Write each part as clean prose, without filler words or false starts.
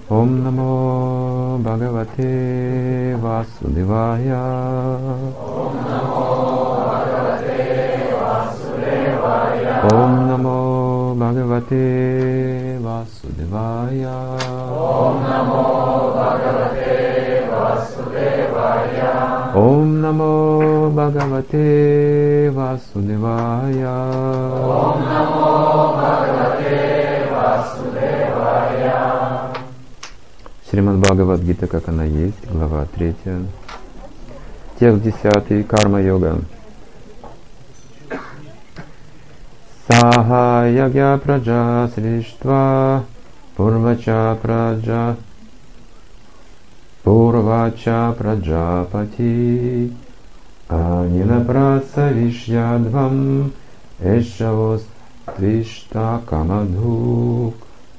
Om Namo Bhagavate Vasudevaya. Om Namo Bhagavate Vasudevaya. Om Namo Bhagavate Vasudevaya. Om Namo Bhagavate Vasudevaya. Om Namo Bhagavate Vasudevaya. Om Namo Bhagavate Vasudevaya. Шримад Бхагавад-гита, как она есть, глава 3. Текст 10. Карма-йога. Саха ягья праджа сриштва пурвача праджапати анина праса вишьядвам эшавос твишта камадхук.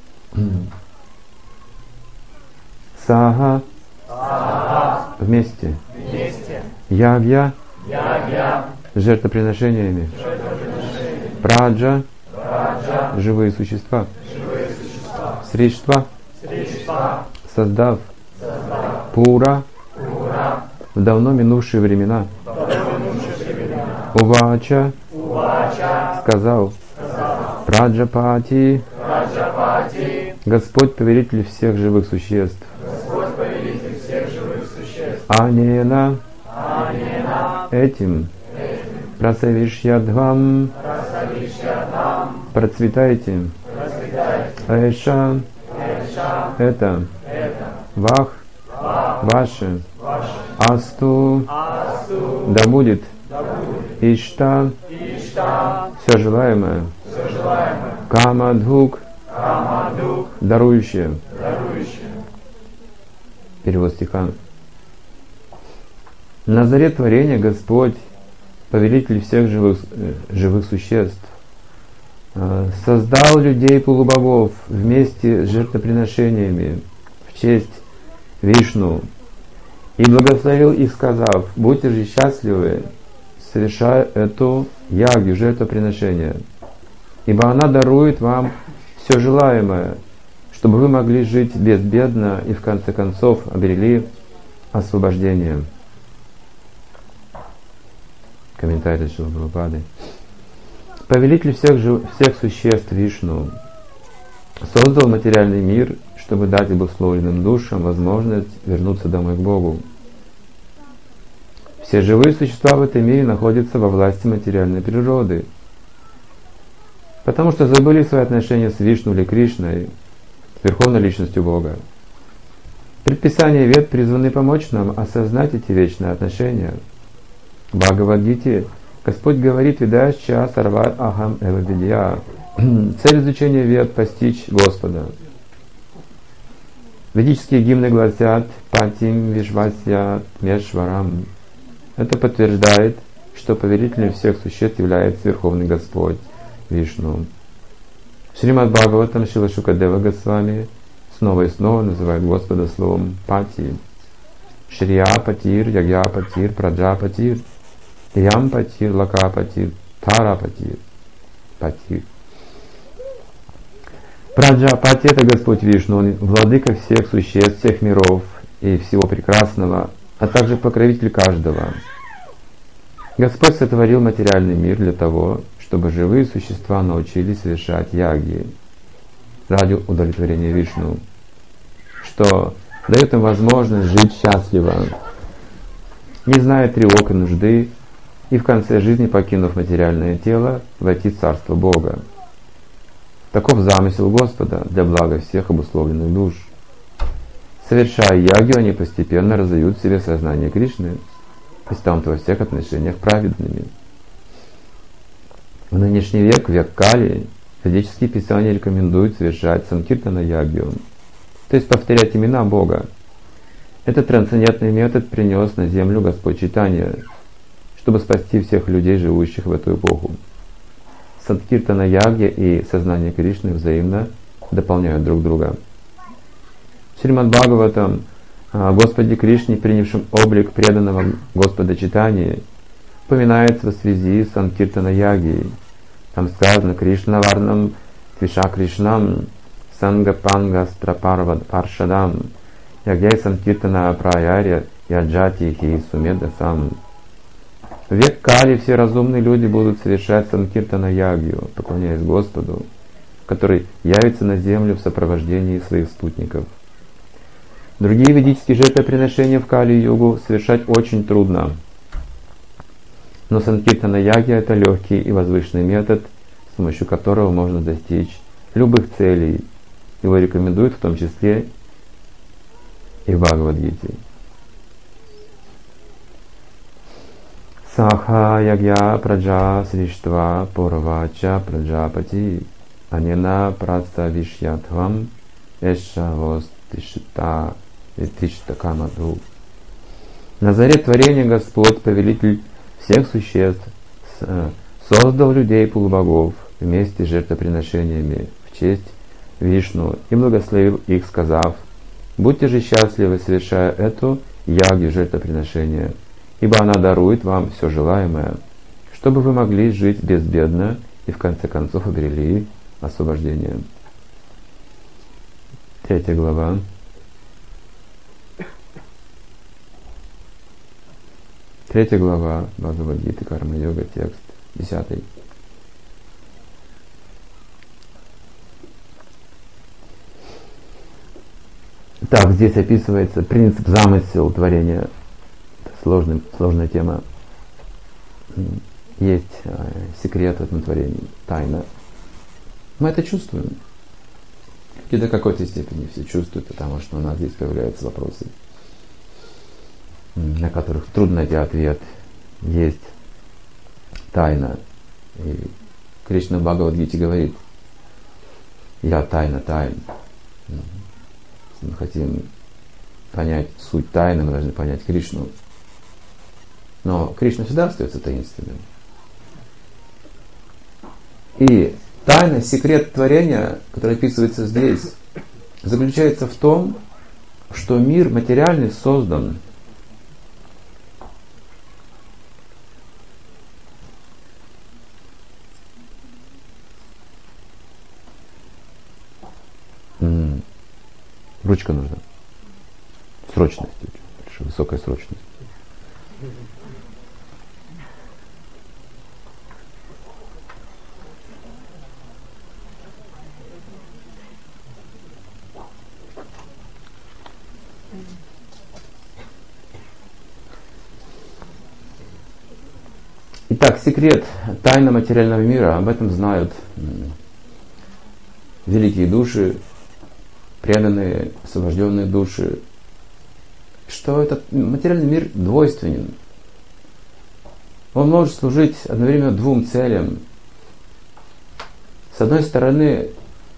Саха вместе. Ягья жертвоприношениями. Праджа живые существа. Сриштва создав. Пура в давно минувшие времена. Увача сказал. Праджапати Господь повелитель всех живых существ. Анена этим прасавишьядхвам процветайте. Эша это вах ваше асту да будет ишта все желаемое камадхук дарующее. Перевод стиха. На заре творения Господь, повелитель всех живых существ, создал людей полубогов вместе с жертвоприношениями в честь Вишну и благословил их, сказав: будьте же счастливы, совершая эту ягью, жертвоприношение, ибо она дарует вам все желаемое, чтобы вы могли жить безбедно и в конце концов обрели освобождение. Комментарий Шрилы Прабхупады. Повелитель всех существ Вишну создал материальный мир, чтобы дать обусловленным душам возможность вернуться домой к Богу. Все живые существа в этом мире находятся во власти материальной природы, потому что забыли свои отношения с Вишну или Кришной, Верховной Личностью Бога. Предписания Вед призваны помочь нам осознать эти вечные отношения. В Бхагавад-гите Господь говорит: «Видашча сарва ахам эва видья». Цель изучения Вед — постичь Господа. Ведические гимны гласят «Патим вишвасья мешварам». Это подтверждает, что повелителем всех существ является Верховный Господь Вишну. Шримад Бхагаватам Шрила Шукадева Госвами снова и снова называет Господа словом «Пати». Шрия Патир, Ягья Патир, Праджа Патир, Ям Патир, Лака Патир, Тара Патир. Патир. Праджа Пати — это Господь Вишну, Он владыка всех существ, всех миров и всего прекрасного, а также покровитель каждого. Господь сотворил материальный мир для того, чтобы живые существа научились совершать ягьи ради удовлетворения Вишну, что дает им возможность жить счастливо, не зная тревог и нужды, и в конце жизни, покинув материальное тело, войти в Царство Бога. Таков замысел Господа для блага всех обусловленных душ. Совершая ягью, они постепенно разовьют в себе сознание Кришны и станут во всех отношениях праведными. В нынешний век, век Кали, ведические писания рекомендуют совершать санкиртана ягью, то есть повторять имена Бога. Этот трансцендентный метод принес на землю Господь Чайтанья, чтобы спасти всех людей, живущих в эту эпоху. Санкиртана ягья и сознание Кришны взаимно дополняют друг друга. В Шримад Бхагаватам о Господе Кришне, принявшем облик преданного Господа Чайтаньи, упоминается в связи с Санкиртана ягьей. Там сказано: Кришна варнам твиша Кришнам Сангапангастра Паршадам Ягьяй Санкиртана Праяря Яджати Хи Сумедасам. В век Кали все разумные люди будут совершать Санкиртана Ягью, поклоняясь Господу, который явится на землю в сопровождении своих спутников. Другие ведические жертвоприношения в Кали-югу совершать очень трудно. Но Санкиртана Ягья — это легкий и возвышенный метод, с помощью которого можно достичь любых целей. Его рекомендуют в том числе и в Бхагавад-гите. Саха ягья праджа сриштва пурвача праджапати анена працавишьятхвам эшавостишта камаду. На заре творения Господь, повелитель всех существ, создал людей полубогов вместе с жертвоприношениями в честь Вишну и благословил их, сказав: «Будьте же счастливы, совершая эту ягью жертвоприношения, ибо она дарует вам все желаемое, чтобы вы могли жить безбедно и в конце концов обрели освобождение». 3 глава. 3 глава Бхагавад-гиты, Карма-йога, текст 10. Так, здесь описывается принцип, замысел творения. Это сложная тема. Есть секрет в этом творении, тайна. Мы это чувствуем. И до какой-то степени все чувствуют, потому что у нас здесь появляются вопросы, на которых трудно найти ответ. Есть тайна. И Кришна в Бхагавад-гите говорит: «Я тайна тайн». Если мы хотим понять суть тайны, мы должны понять Кришну. Но Кришна всегда остается таинственным. И тайна, секрет творения, который описывается здесь, заключается в том, что мир материальный создан ручка нужна. Срочность. Высокая срочность. Итак, секрет, тайна материального мира, об этом знают великие души, преданные, освобожденные души, что этот материальный мир двойственен. Он может служить одновременно двум целям. С одной стороны,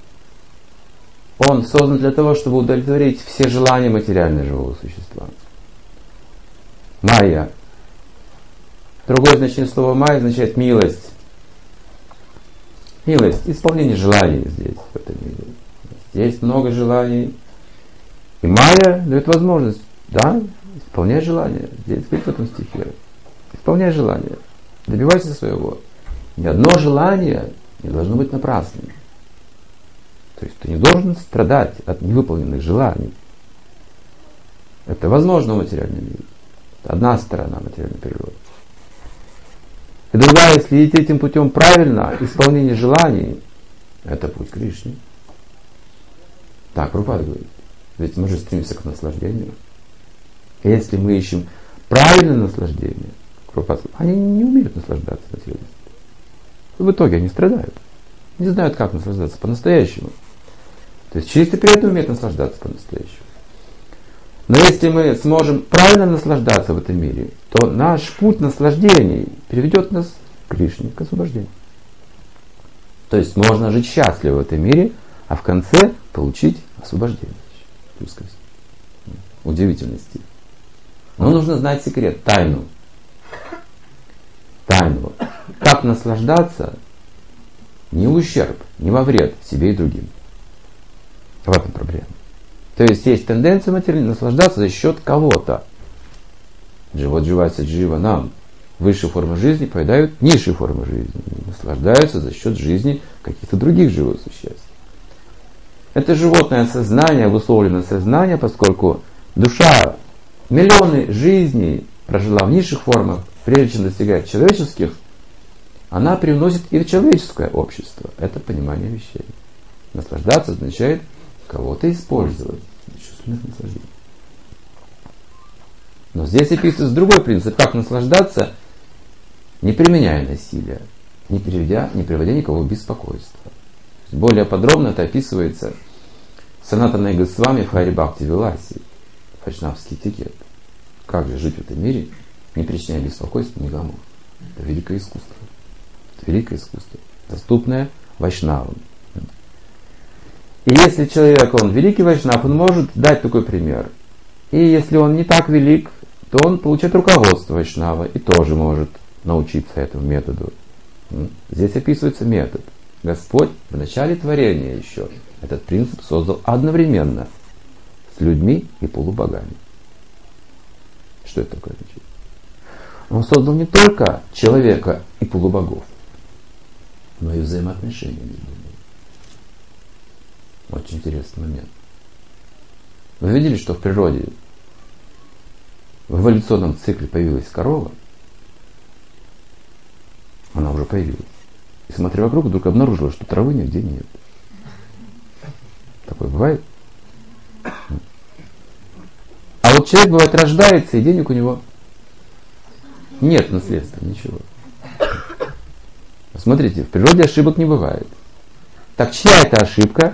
он создан для того, чтобы удовлетворить все желания материального живого существа. Майя. Другое значение слова майя означает милость. Милость, исполнение желаний здесь, в этом мире. Есть много желаний. И майя дает возможность, да, исполнять желания. Здесь говорит в этом стихе. Исполняй желания. Добивайся своего. Ни одно желание не должно быть напрасным. То есть ты не должен страдать от невыполненных желаний. Это возможно в материальном мире. Это одна сторона материальной природы. И другая, если идти этим путем правильно, исполнение желаний, это путь Кришны. Так Прабхупада говорит. Ведь мы же стремимся к наслаждению. И если мы ищем правильное наслаждение, Прабхупада говорит, они не умеют наслаждаться материальностью. В итоге они страдают. Не знают, как наслаждаться по-настоящему. То есть чистый преданный умеет наслаждаться по-настоящему. Но если мы сможем правильно наслаждаться в этом мире, то наш путь наслаждений приведет нас к Кришне, к освобождению. То есть можно жить счастливо в этом мире, а в конце получить освобождение. Удивительный стих. Но нужно знать секрет, тайну. Тайну. Как наслаждаться не в ущерб, не во вред себе и другим. В этом проблема. То есть есть тенденция материально наслаждаться за счет кого-то. Дживот дживайся джива нам. Высшие формы жизни поедают низшие формы жизни. Наслаждаются за счет жизни каких-то других живых существ. Это животное сознание, обусловленное сознание, поскольку душа миллионы жизней прожила в низших формах, прежде чем достигать человеческих, она привносит и в человеческое общество. Это понимание вещей. Наслаждаться означает кого-то использовать. Чувственных наслаждений. Но здесь описывается другой принцип, как наслаждаться, не применяя насилия, не приводя никого в беспокойство. Более подробно это описывается Санатаной Госвами в Хари Бхакти Виласе, вайшнавский этикет. Как же жить в этом мире, не причиняя беспокойства никому. Это великое искусство. Это великое искусство, доступное вайшнавам. И если человек, он великий вайшнав, он может дать такой пример. И если он не так велик, то он получает руководство вайшнава и тоже может научиться этому методу. Здесь описывается метод. Господь в начале творения еще этот принцип создал одновременно с людьми и полубогами. Что это такое значит? Он создал не только человека и полубогов, но и взаимоотношения между ними. Очень интересный момент. Вы видели, что в природе в эволюционном цикле появилась корова? Она уже появилась. И смотря вокруг, вдруг обнаружила, что травы нигде нет. Такое бывает? А вот человек, бывает, рождается, и денег у него нет наследства, ничего. Смотрите, в природе ошибок не бывает. Так чья это ошибка?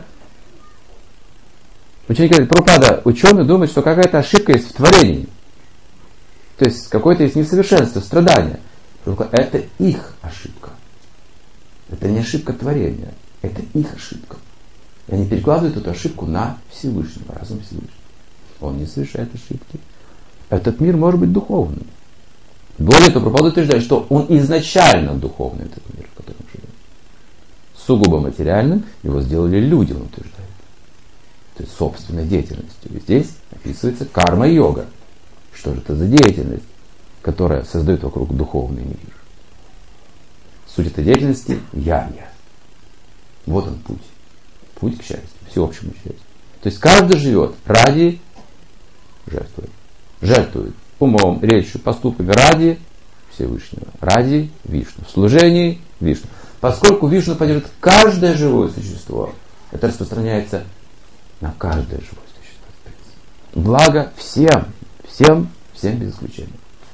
Ученик говорит, Прабхупада, ученый думает, что какая-то ошибка есть в творении. То есть какое-то есть несовершенство, страдание. Это их ошибка. Это не ошибка творения. Это их ошибка. И они перекладывают эту ошибку на Всевышнего, разум Всевышнего. Он не совершает ошибки. Этот мир может быть духовным. Более того, Прабхупада утверждает, что он изначально духовный, этот мир, в котором живем. Сугубо материальным его сделали люди, он утверждает. То есть собственной деятельностью. И здесь описывается карма-йога. Что же это за деятельность, которая создает вокруг духовный мир? Суть этой деятельности – я. Вот он путь. Путь к счастью, всеобщему счастью. То есть каждый живет ради жертвы. Жертвует умом, речью, поступками ради Всевышнего, ради Вишну. В служении Вишну. Поскольку Вишну поддерживает каждое живое существо, это распространяется на каждое живое существо. Благо всем без исключения.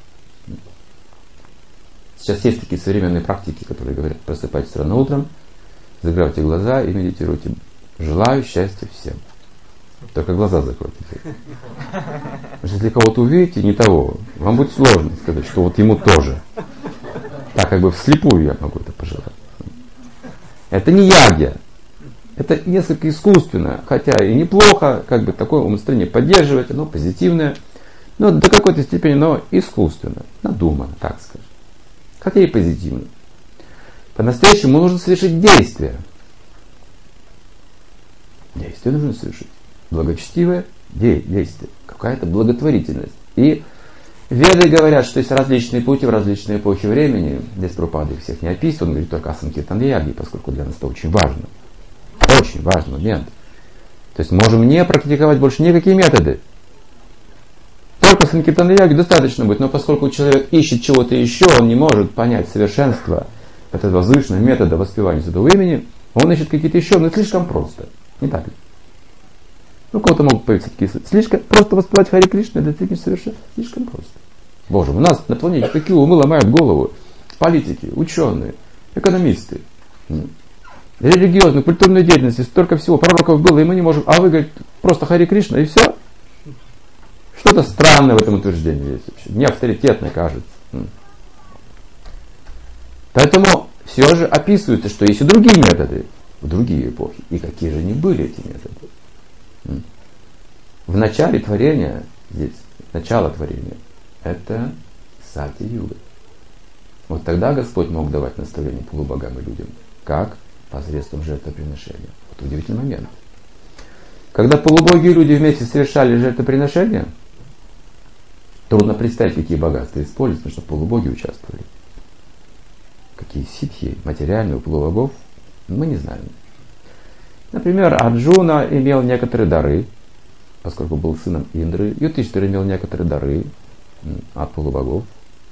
Сейчас есть такие современные практики, которые говорят, просыпайтесь рано утром, закройте глаза и медитируйте. Желаю счастья всем. Только глаза закройте. Потому что если кого-то увидите, не того, вам будет сложно сказать, что вот ему тоже. Так как бы вслепую я могу это пожелать. Это не ягья. Это несколько искусственно, хотя и неплохо, как бы такое умонастроение поддерживать, оно позитивное, но до какой-то степени оно искусственно, надумано, так скажем. Хотя и позитивно. По-настоящему нужно совершить действие. Действие нужно совершить. Благочестивое действие. Какая-то благотворительность. И веды говорят, что есть различные пути в различные эпохи времени. Здесь Прабхупада их всех не описывает, он говорит только о санкиртан-яге, поскольку для нас это очень важно. Очень важный момент. То есть можем не практиковать больше никакие методы. Только санкиртан-яги достаточно будет, но поскольку человек ищет чего-то еще, он не может понять совершенство этого возвышенного метода воспевания святого имени, он ищет какие-то еще, но слишком просто. Не так ли? У кого-то могут появиться такие слишком просто воспевать Хари Кришна, это действительно совершенно слишком просто. Боже, у нас на планете такие умы ломают голову. Политики, ученые, экономисты, религиозной, культурной деятельности, столько всего пророков было, и мы не можем. А вы говорите, просто Хари Кришна и все? Что-то странное в этом утверждении есть вообще. Неавторитетно кажется. Поэтому все же описывается, что есть и другие методы в другие эпохи. И какие же они были, эти методы? В начале творения, здесь, начало творения, это Сати-юга. Вот тогда Господь мог давать наставления полубогам и людям. Как? Посредством жертвоприношения. Вот удивительный момент. Когда полубоги и люди вместе совершали жертвоприношения, трудно представить, какие богатства используются, чтобы полубоги участвовали. Какие ситхи материальные у полубогов, мы не знаем. Например, Арджуна имел некоторые дары, поскольку был сыном Индры. Юдхиштхира имел некоторые дары от полубогов.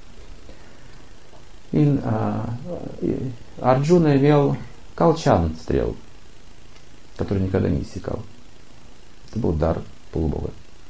Арджуна имел колчан стрел, который никогда не иссякал. Это был дар полубога.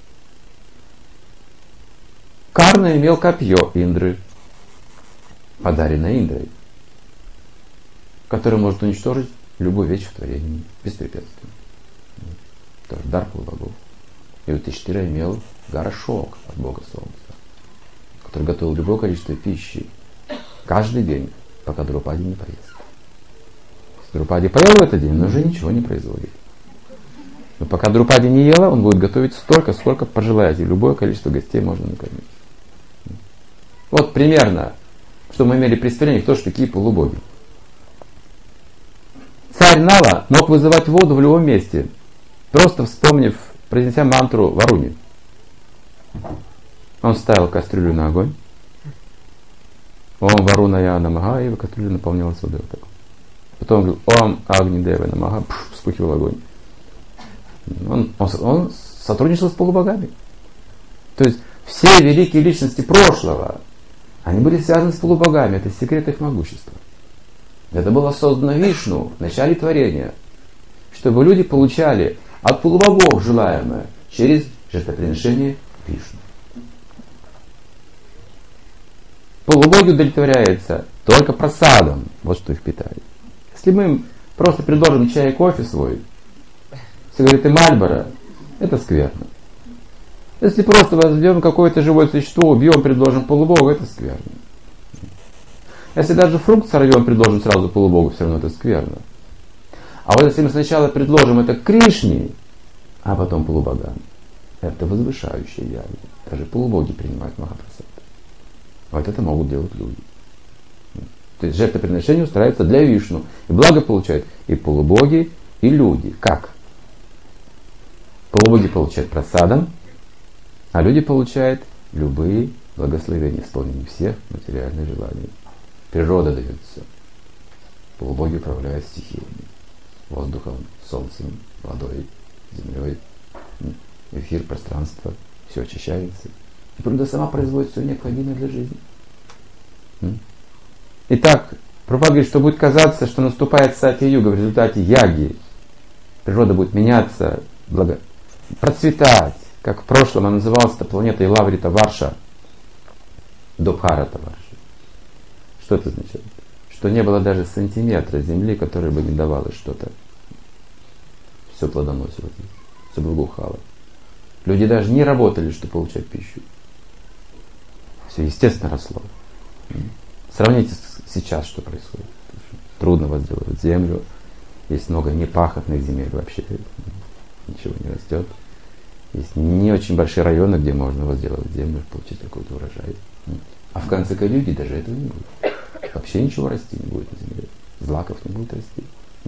Карна имел копье Индры, подаренное Индрой, которое может уничтожить любую вещь в творении беспрепятственно. Это дар полубогов. И Юдхиштхира имел горшок от бога солнца, который готовил любое количество пищи каждый день, пока Друпади не поест. Если Друпади поел в этот день, он уже ничего не производит. Но пока Друпади не ела, он будет готовить столько, сколько пожелаете. Любое количество гостей можно накормить. Вот примерно, что мы имели представление, кто же такие полубоги. Царь Нала мог вызывать воду в любом месте, просто вспомнив, произнеся мантру Варуни. Он ставил кастрюлю на огонь. Ом Варунaya Намаха, и кастрюля наполнялась водой. Потом он говорил Ом Агни Дева Намаха, вспыхивал огонь. Он сотрудничал с полубогами. То есть все великие личности прошлого, они были связаны с полубогами. Это секрет их могущества. Это было создано Вишну в начале творения, чтобы люди получали от полубогов желаемое через жертвоприношение Вишну. Полубоги удовлетворяются только просадом. Вот что их питает. Если мы им просто предложим чай и кофе свой, сигареты Мальборо, это скверно. Если просто возьмем какое-то живое существо, убьем, предложим полубогу, это скверно. Если даже фрукт сорвем, предложим сразу полубогу, все равно это скверно. А вот если мы сначала предложим это Кришне, а потом полубогам, это возвышающее явление. Даже полубоги принимают Махапрасад. Вот это могут делать люди. То есть жертвоприношение устраивается для Вишну. И благо получают и полубоги, и люди. Как? Полубоги получают просадом, а люди получают любые благословения, исполнение всех материальных желаний. Природа дает все. Полубоги управляют стихиями. Воздухом, солнцем, водой, землей. Эфир, пространство. Все очищается. И природа сама производит все необходимое для жизни. Итак, Прабхупада говорит, что будет казаться, что наступает сати-юга в результате яги. Природа будет меняться, процветать. Как в прошлом она называлась эта планета Илаврита Варша, до Бхарата Варши. Что это означает? Что не было даже сантиметра земли, которая бы не давала что-то. Все плодоносило, все благоухало. Люди даже не работали, чтобы получать пищу. Все естественно росло. Сравните сейчас, что происходит. Трудно возделывать землю. Есть много непахотных земель вообще. Ничего не растет. Есть не очень большие районы, где можно возделывать землю, получить какой-то урожай. А в конце Кали-юги даже этого не будет. Вообще ничего расти не будет на земле. Злаков не будет расти.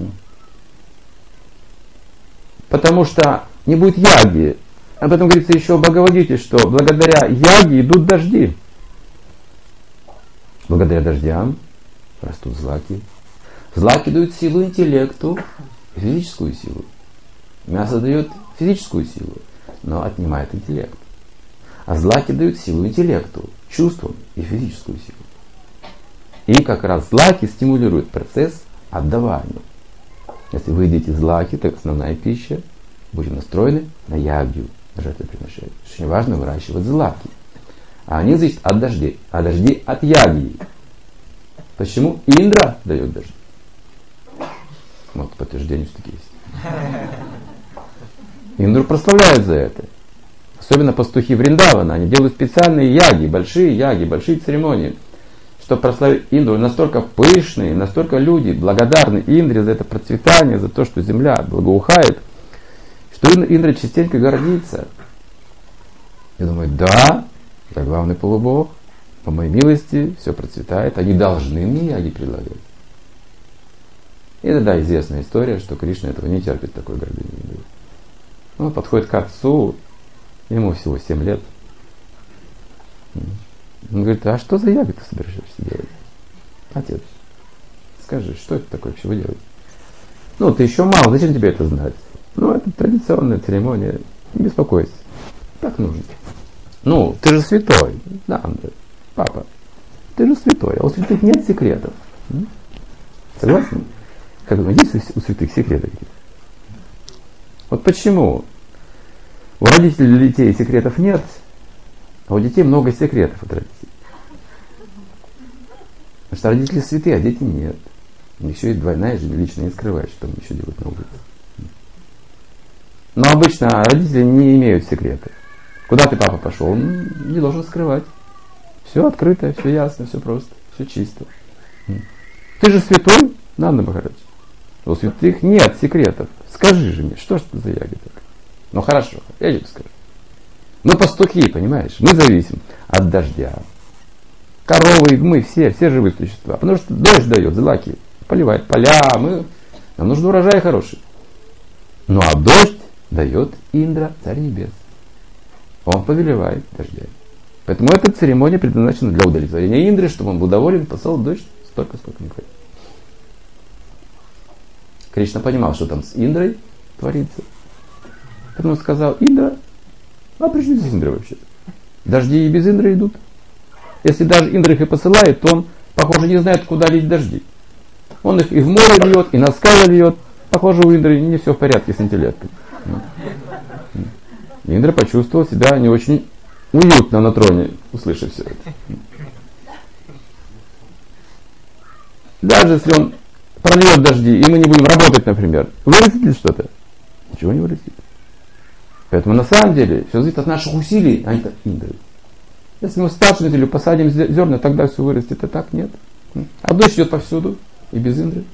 Потому что не будет яги. Об этом говорится еще в Бхагавад-гите, что благодаря яге идут дожди. Благодаря дождям растут злаки. Злаки дают силу интеллекту и физическую силу. Мясо дает физическую силу, но отнимает интеллект. А злаки дают силу интеллекту, чувствам и физическую силу. И как раз злаки стимулируют процесс отдавания. Если вы едите злаки, так основная пища будет настроена на ягью, на жертвоприношение. Очень важно выращивать злаки. А они зависят от дождей, а дожди от ягьи. Почему Индра дает дожди? Вот подтверждение, что такие есть. Индру прославляют за это. Особенно пастухи Вриндавана. Они делают специальные яги, большие церемонии, чтобы прославить Индру. Настолько пышные, настолько люди благодарны Индре за это процветание, за то, что земля благоухает, что Индра частенько гордится. И думает, да, я главный полубог, по моей милости все процветает, они должны мне яги предлагать. И это, да, известная история, что Кришна этого не терпит, такой гордыни. Он подходит к отцу, ему всего 7 лет. Он говорит, а что за яги ты собираешься делать? Отец, скажи, что это такое, что вы делаете? Ну, ты еще мало, зачем тебе это знать? Ну, это традиционная церемония, не беспокойся. Так нужно. Ну, ты же святой. Да, Андрей, папа, ты же святой, а у святых нет секретов. Согласен? Как думаешь, есть у святых секреты какие-то? Вот почему у родителей детей секретов нет, а у детей много секретов от родителей. Потому что родители святые, а дети нет. У них еще есть двойная жизнь, лично не скрывают, что они еще делают на улице. Но обычно родители не имеют секретов. Куда ты, папа, пошел? Он не должен скрывать. Все открыто, все ясно, все просто, все чисто. Ты же святой, Нанда Махарадж. У святых нет секретов. Скажи же мне, что ж это за яги такая? Ну хорошо, я тебе скажу. Мы пастухи, понимаешь? Мы зависим от дождя. Коровы, мы все живые существа. Потому что дождь дает, злаки, поливает поля. Нам нужен урожай хороший. Ну а дождь дает Индра, царь небес. Он повелевает дождями. Поэтому эта церемония предназначена для удовлетворения Индры, чтобы он был доволен, послал дождь столько, сколько не хватит. Кришна понимал, что там с Индрой творится. Поэтому сказал: Индра, а при чем здесь Индра вообще? Дожди и без Индры идут. Если даже Индра их и посылает, то он, похоже, не знает, куда лить дожди. Он их и в море льет, и на скалы льет. Похоже, у Индры не все в порядке с интеллектом. Индра почувствовал себя не очень уютно на троне, услышав все это. Даже если он прольет дожди, и мы не будем работать, например, вырастет ли что-то? Ничего не вырастет. Поэтому на самом деле все зависит от наших усилий, а не от Индры. Если мы старшую неделю посадим зерна, тогда все вырастет, а так нет. А дождь идет повсюду, и без Индры.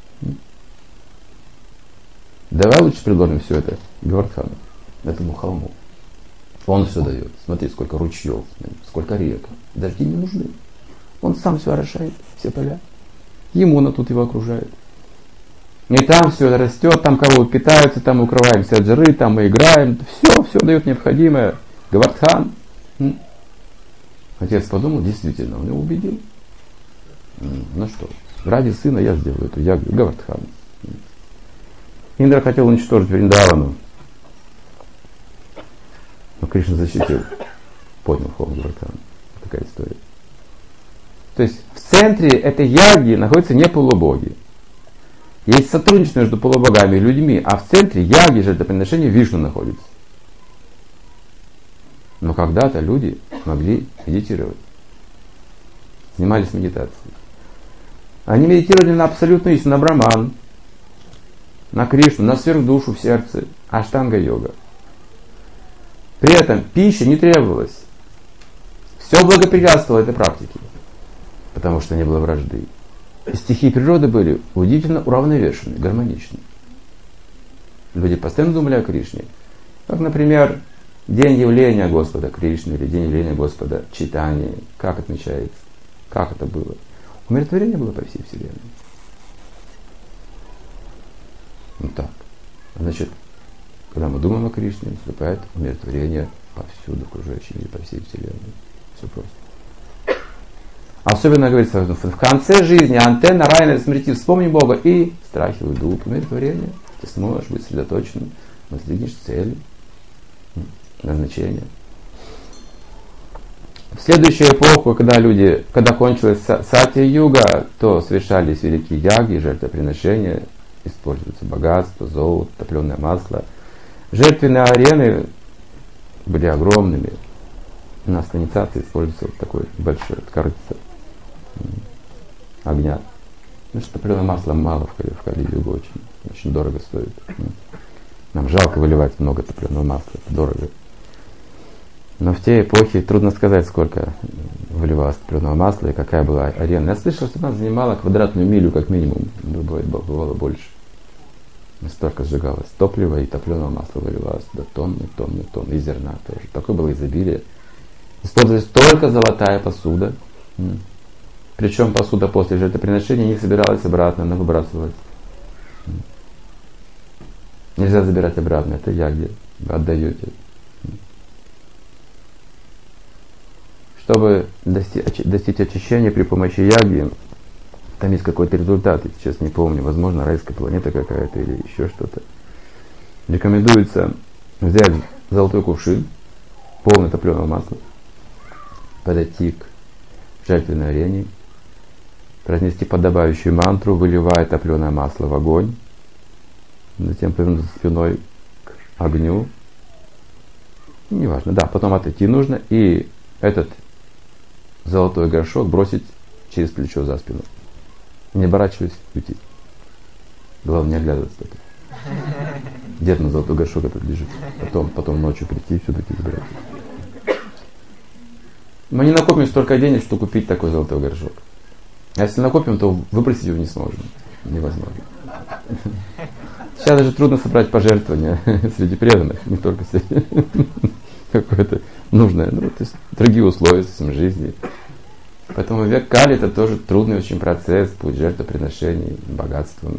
Давай лучше предложим все это Гавардхану, этому холму. Он все дает. Смотри, сколько ручьев, сколько рек. Дожди не нужны. Он сам все орошает, все поля. Емуна тут его окружает. И там все это растет, там коровы питаются, там мы укрываемся от жары, там мы играем. Все дает необходимое. Гавардхан. Отец подумал, действительно, он его убедил. Ну что, ради сына я сделаю эту ягу Гавардхан. Индра хотел уничтожить Вриндавану. Но Кришна защитил. Поднял холм Гавардхана. Такая история. То есть в центре этой яги находятся не полубоги. Есть сотрудничество между полубогами и людьми, а в центре яги жертвоприношения Вишну находится. Но когда-то люди могли медитировать. Занимались медитацией. Они медитировали на абсолютную истину, на Браман, на Кришну, на сверхдушу в сердце, аштанга-йога. При этом пища не требовалась. Все благоприятствовало этой практике, потому что не было вражды. И стихии природы были удивительно уравновешены, гармоничны. Люди постоянно думали о Кришне. Как, например, день явления Господа Кришны или день явления Господа Чайтаньи. Как отмечается? Как это было? Умиротворение было по всей Вселенной. Вот так. Значит, когда мы думаем о Кришне, наступает умиротворение повсюду, окружающей мире, по всей Вселенной. Все просто. Особенно говорится, в конце жизни антенна райна смерти, вспомни Бога, и страхи уйдут, умиротворение. Ты сможешь быть сосредоточенным, достигнешь цели, назначения. В следующую эпоху, когда кончилась Сатья-юга, то совершались великие яги, жертвоприношения, используется богатство, золото, топленое масло. Жертвенные арены были огромными. У нас на инициации используется вот такой большой корыце огня. Потому что топленое масло мало в Кали-югу, очень дорого стоит. Нам жалко выливать много топленого масла, это дорого. Но в те эпохи трудно сказать, сколько выливалось топленого масла и какая была арена. Я слышал, что она занимала квадратную милю как минимум. Бывало больше. Столько сжигалось топлива и топленого масла выливалось туда тонны, и зерна тоже. Такое было изобилие. Использовалась только золотая посуда. Причем посуда после жертвоприношения не собиралась обратно, она выбрасывалась. Нельзя забирать обратно, это яги. Вы отдаете. Чтобы достичь очищения при помощи яги, Там есть какой-то результат, я сейчас не помню, возможно, райская планета какая-то или еще что-то. Рекомендуется взять золотой кувшин, полный топленого масла, подойти к жертвенной арене, произнести подобающую мантру, выливая топленое масло в огонь, затем повернуться спиной к огню. Неважно, да, потом отойти нужно и этот золотой горшок бросить через плечо за спину. Не оборачиваясь, уйти. Главное не оглядываться только. Где на золотой горшок этот лежит. Потом ночью прийти и все-таки забрать. Мы не накопим столько денег, чтобы купить такой золотой горшок. А если накопим, то выбросить его не сможем. Невозможно. Сейчас даже трудно собрать пожертвования среди преданных, не только среди какое-то нужное. То есть другие условия в жизни. Поэтому век Кали это тоже трудный очень процесс, путь жертвоприношений, богатством.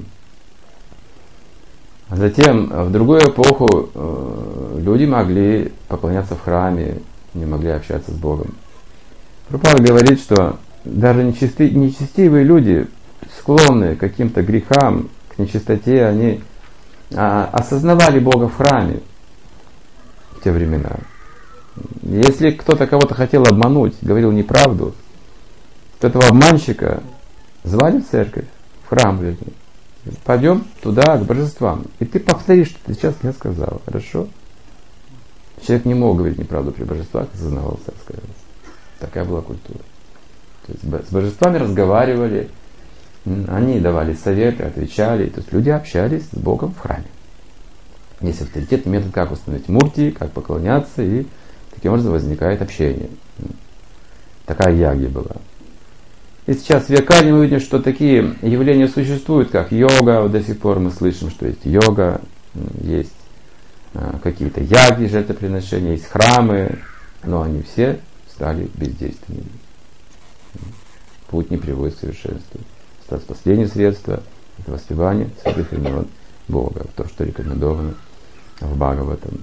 А затем в другую эпоху люди могли поклоняться в храме, не могли общаться с Богом. Прабхупада говорит, что даже нечестивые люди, склонные к каким-то грехам, к нечистоте, они осознавали Бога в храме в те времена. Если кто-то кого-то хотел обмануть, говорил неправду, то этого обманщика звали в церковь, в храм, вернее. Пойдем туда, к божествам. И ты повторишь, что ты сейчас мне сказал. Хорошо? Человек не мог говорить неправду при божествах, осознавался, раскаивался. Такая была культура. То есть с божествами разговаривали, они давали советы, отвечали. То есть люди общались с Богом в храме. Есть авторитетный метод, как установить мурти, как поклоняться, и таким образом возникает общение. Такая яги была. И сейчас в век Кали мы видим, что такие явления существуют, как йога. Вот до сих пор мы слышим, что есть йога, есть какие-то яги, жертвоприношения, есть храмы, но они все стали бездейственными. Путь не приводит к совершенству. Осталось последнее средство — это воспевание святых имен Бога, то, что рекомендовано в Бхагаватам.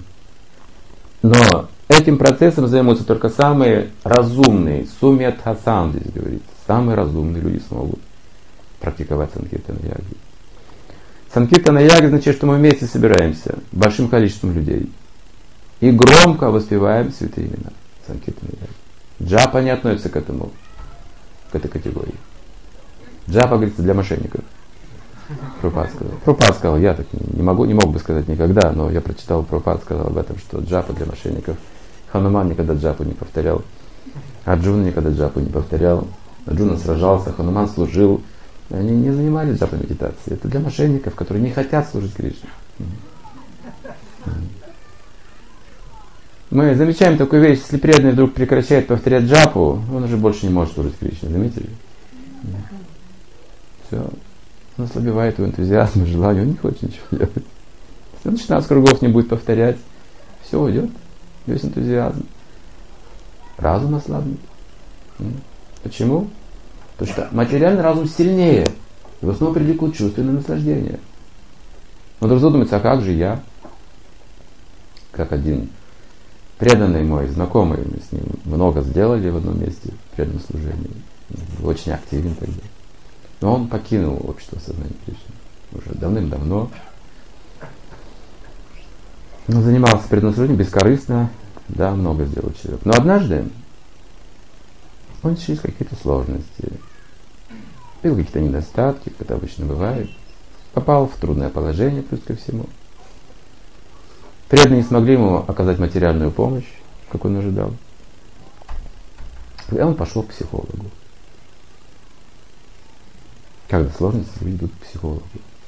Но этим процессом займутся только самые разумные, сумятхасам здесь говорится. Самые разумные люди смогут практиковать санкиртана-яги. Санкиртана-яги значит, что мы вместе собираемся, большим количеством людей, и громко воспеваем святые имена. Санкиртана-яги. Джапа не относится к этой категории. Джапа, говорится, для мошенников. Прабхупада сказал, я так не мог бы сказать никогда, но я прочитал, Прабхупада сказал об этом, что джапа для мошенников. Хануман никогда джапу не повторял. Арджуна никогда джапу не повторял. Арджуна сражался, Хануман служил. Они не занимались джапой медитацией. Это для мошенников, которые не хотят служить Кришне. Мы замечаем такую вещь, если преданный вдруг прекращает повторять джапу, он уже больше не может служить Кришне. Заметили? Все. Он ослабевает его энтузиазм, желание, он не хочет ничего делать. Если он 16 кругов не будет повторять, все уйдет, весь энтузиазм. Разум ослабнет. Почему? Потому что материальный разум сильнее. Его снова привлекут чувственное наслаждение. Он вдруг задумается, а как же я? Как один преданный мой, знакомый, мы с ним много сделали в одном месте, в преданном служении. Очень активен тогда. Но он покинул общество сознания Кришны. Уже давным-давно. Он занимался преданным служением бескорыстно. Да, много сделал человек. Но однажды он через какие-то сложности, видел какие-то недостатки, как это обычно бывает, попал в трудное положение, плюс ко всему. Преданные не смогли ему оказать материальную помощь, как он ожидал. И он пошел к психологу. Когда сложности, люди идут к психологу.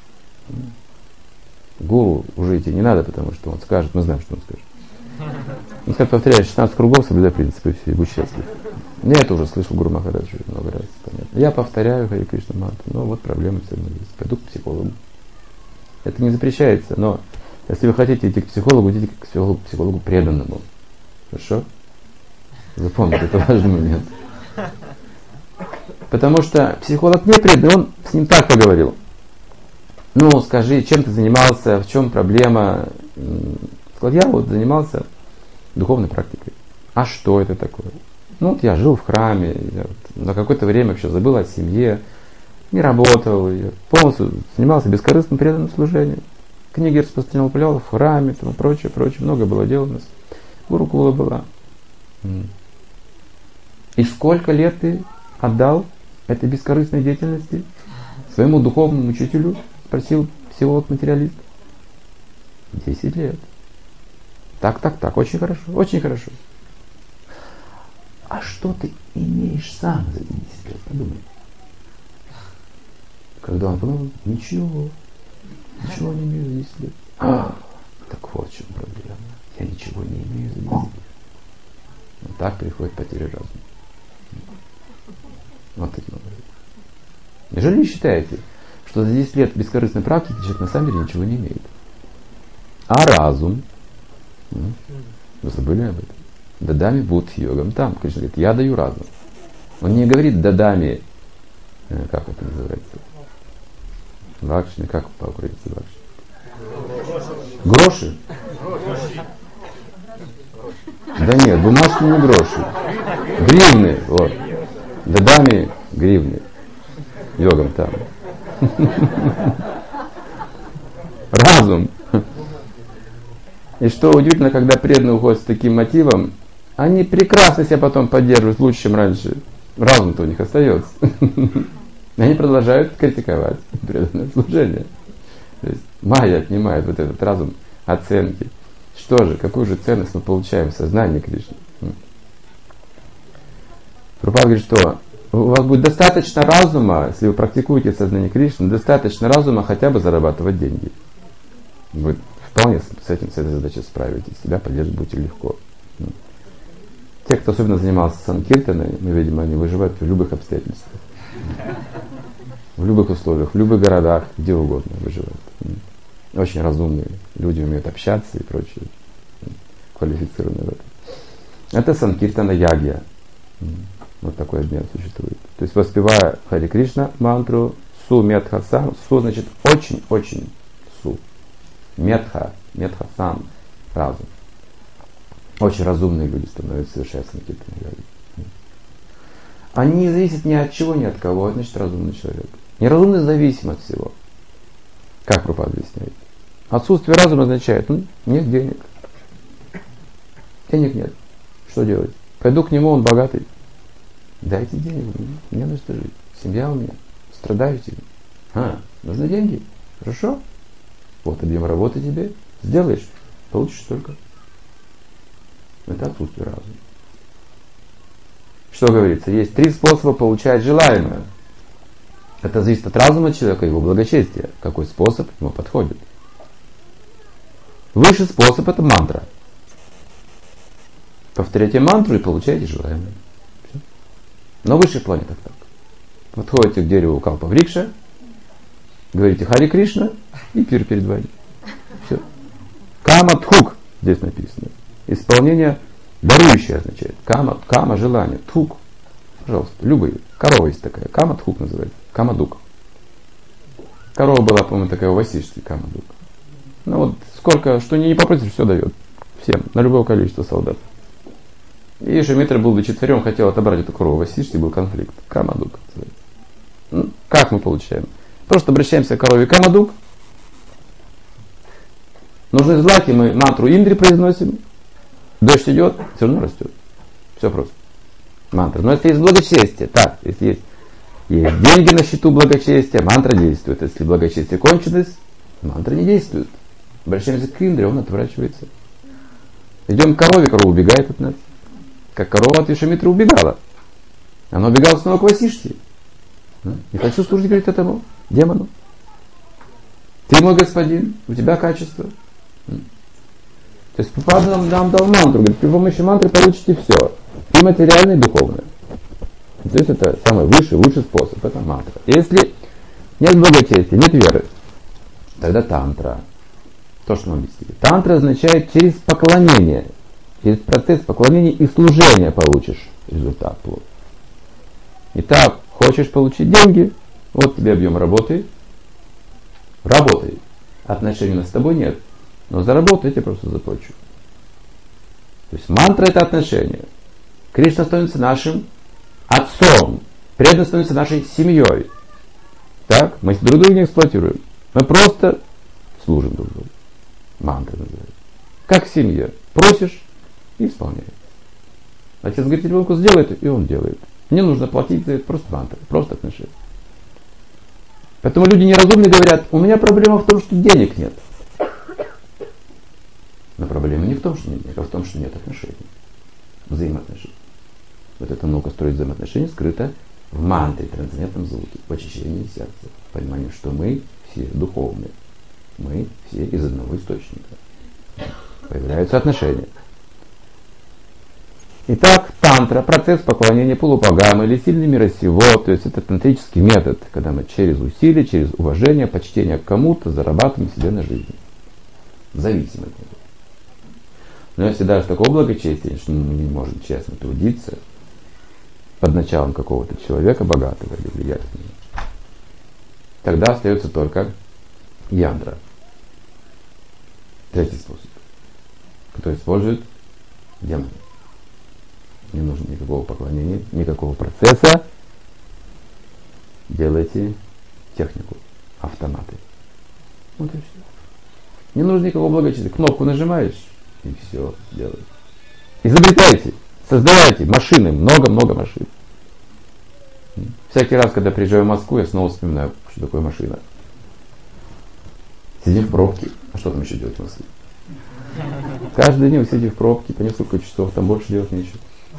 Гуру уже идти не надо, потому что он скажет, мы знаем, что он скажет. Он скажет, повторяй 16 кругов, соблюдай принципы, и все, и будь счастлив. Я это уже слышал Гуру Махараджи много раз. Понятно. Я повторяю Хари Кришна мантру, но вот проблемы все равно есть. Пойду к психологу. Это не запрещается, но если вы хотите идти к психологу, идите к психологу преданному. Хорошо? Запомните, это важный момент. Потому что психолог не преданный, он с ним так поговорил. Ну, скажи, чем ты занимался, в чем проблема? Сказал, я вот занимался духовной практикой. А что это такое? Ну, вот я жил в храме, я вот на какое-то время вообще забыл о семье, не работал, и полностью занимался бескорыстным преданным служением. Книги распространял в храме, там, и прочее, много было дел у нас. Гурукула была. И сколько лет ты отдал этой бескорыстной деятельности своему духовному учителю? Спросил психолог материалист. 10 лет. Так, очень хорошо, очень хорошо. А что ты имеешь сам за 10 лет? Подумай. Когда он подумал, ничего не имею за 10 лет. Так вот в чем проблема. Я ничего не имею за 10 лет. Вот так приходит потеря разума. Вот таким образом. Неужели вы считаете, что за 10 лет бескорыстной практики человек на самом деле ничего не имеет? А разум? Вы забыли об этом? Дадами будхи йогам там. Кришна говорит, я даю разум. Он не говорит дадами, как это называется? Лакшми, как по-украински лакшми? Гроши? Да нет, бумажки не гроши. Гривны, вот. Дадами гривны. Йогам там. Разум. И что удивительно, когда преданные уходят с таким мотивом, они прекрасно себя потом поддерживают лучше, чем раньше. Разум-то у них остается. И они продолжают критиковать преданное служение. То есть майя отнимает вот этот разум оценки. Что же, какую же ценность мы получаем в сознании Кришны? Прабхупада говорит, что у вас будет достаточно разума, если вы практикуете сознание Кришны, достаточно разума хотя бы зарабатывать деньги. Вы вполне с этой задачей справитесь, себя поддерживать будете легко. Те, кто особенно занимался санкиртаной, мы видим, они выживают в любых обстоятельствах. В любых условиях, в любых городах, где угодно выживают. Очень разумные люди умеют общаться и прочее. Квалифицированные в этом. Это санкиртана ягья. Вот такой обмен существует. То есть воспевая Хари Кришна мантру су метха сам. Су значит очень су. Метха сам. Разум. Очень разумные люди становятся, совершая санкиртана ягья. Они не зависят ни от чего, ни от кого. Это значит разумный человек. Неразумный зависим от всего. Как Прабхупада объясняет? Отсутствие разума означает, нет денег. Денег нет. Что делать? Пойду к нему, он богатый. Дайте денег, мне на что жить. Семья у меня. Страдаю тебе. Нужны деньги? Хорошо. Вот объем работы тебе. Сделаешь, получишь столько. Это отсутствие разума. Что говорится? Есть 3 способа получать желаемое. Это зависит от разума человека и его благочестия. Какой способ ему подходит. Высший способ это мантра. Повторяйте мантру и получаете желаемое. Все. На высших планетах так. Подходите к дереву Калпаврикша, говорите Хари Кришна и пир перед вами. Все. Кама-тхук здесь написано. Исполнение дарующее означает. Кама желание. Тхук. Пожалуйста, любые. Корова есть такая. Кама-тхук называется. Камадук. Корова была, по-моему, такая у Васишки. Камадук. Ну вот сколько, что не попросишь, все дает. Всем. На любое количество солдат. И Шамитра был четверем, хотел отобрать эту корову Васишки, был конфликт. Камадук. Как мы получаем? Просто обращаемся к корове Камадук. Нужны злаки, мы мантру Индри произносим. Дождь идет, все равно растет. Все просто. Мантра. Но если есть благочестие, так, если есть деньги на счету благочестия, мантра действует. Если благочестие кончилось, мантра не действует. Обращаемся к Индре, он отворачивается. Идем к корове, корова убегает от нас. Как корова от Вишвамитры убегала. Она убегала снова к Васишке. Не хочу служить, говорит, этому демону. Ты мой господин, у тебя качество. То есть Прабхупада нам дал мантру, говорит, при помощи мантры получите все. И материальное, и духовное. То есть это самый высший, лучший способ, это мантра. Если нет благочестия, нет веры, тогда тантра. То, что мы объяснили. Тантра означает через поклонение. Через процесс поклонения и служения получишь результат плод. Итак, хочешь получить деньги, вот тебе объем работы. Работай. Отношений у нас с тобой нет. Но за работу я тебе просто заплачу. То есть мантра это отношение. Кришна становится нашим отцом. Преданность становится нашей семьей. Так? Мы друг друга не эксплуатируем. Мы просто служим друг другу. Мантра называется. Как в семье. Просишь и исполняешь. Отец говорит ребенку, сделай это, и он делает. Не нужно платить за это, просто мантра, просто отношения. Поэтому люди неразумные говорят, у меня проблема в том, что денег нет. Но проблема не в том, что нет денег, а в том, что нет отношений. Взаимоотношений. Вот эта наука строить взаимоотношения скрыта в мантре, трансцендентном звуке, в очищении сердца. Понимание, что мы все духовные. Мы все из одного источника. Появляются отношения. Итак, тантра, процесс поклонения полубогам или сильным мира сего, то есть это тантрический метод, когда мы через усилие, через уважение, почтение к кому-то зарабатываем себе на жизнь. Зависимо от него. Но если даже такого благочестия, что мы не можем честно трудиться под началом какого-то человека богатого или влиятельного, тогда остается только янтра. Третий способ, который использует демоны. Не нужно никакого поклонения, никакого процесса. Делайте технику, автоматы. Вот и все. Не нужно никакого благочестия. Кнопку нажимаешь, и все делаешь. Изобретайте, создавайте машины, много-много машин. Всякий раз, когда приезжаю в Москву, я снова вспоминаю, что такое машина. Сидим в пробке. А что там еще делать в Москве? Каждый день вы сидите в пробке по несколько часов, там больше делать нечего.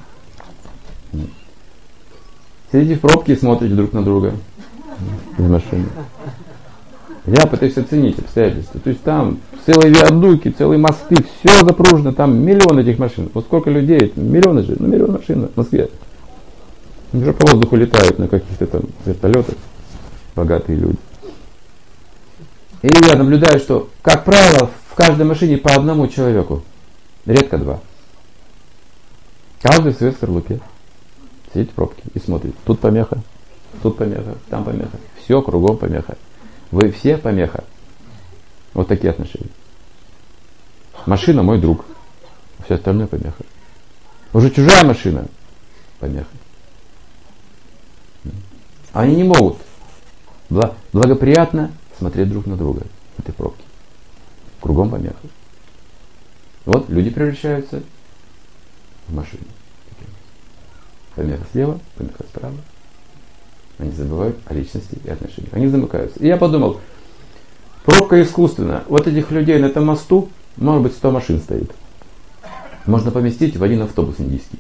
Сидите в пробке и смотрите друг на друга из машины. Я пытаюсь оценить обстоятельства. То есть там целые виадуки, целые мосты, все запружено, там миллион этих машин. Вот сколько людей, миллионы же, миллион машин в Москве. Уже по воздуху летают на каких-то там вертолетах богатые люди. И я наблюдаю, что, как правило, в каждой машине по одному человеку. Редко два. Каждый в своей скорлупе. Сидит в пробке и смотрит. Тут помеха, там помеха. Все кругом помеха. Вы все помеха. Вот такие отношения. Машина мой друг. Все остальное помеха. Уже чужая машина помеха. Они не могут благоприятно смотреть друг на друга в этой пробке. Кругом помеха. Вот люди превращаются в машину. Помеха слева, помеха справа. Они забывают о личности и отношениях. Они замыкаются. И я подумал, пробка искусственная. Вот этих людей на этом мосту, может быть, 100 машин стоит. Можно поместить в один автобус индийский.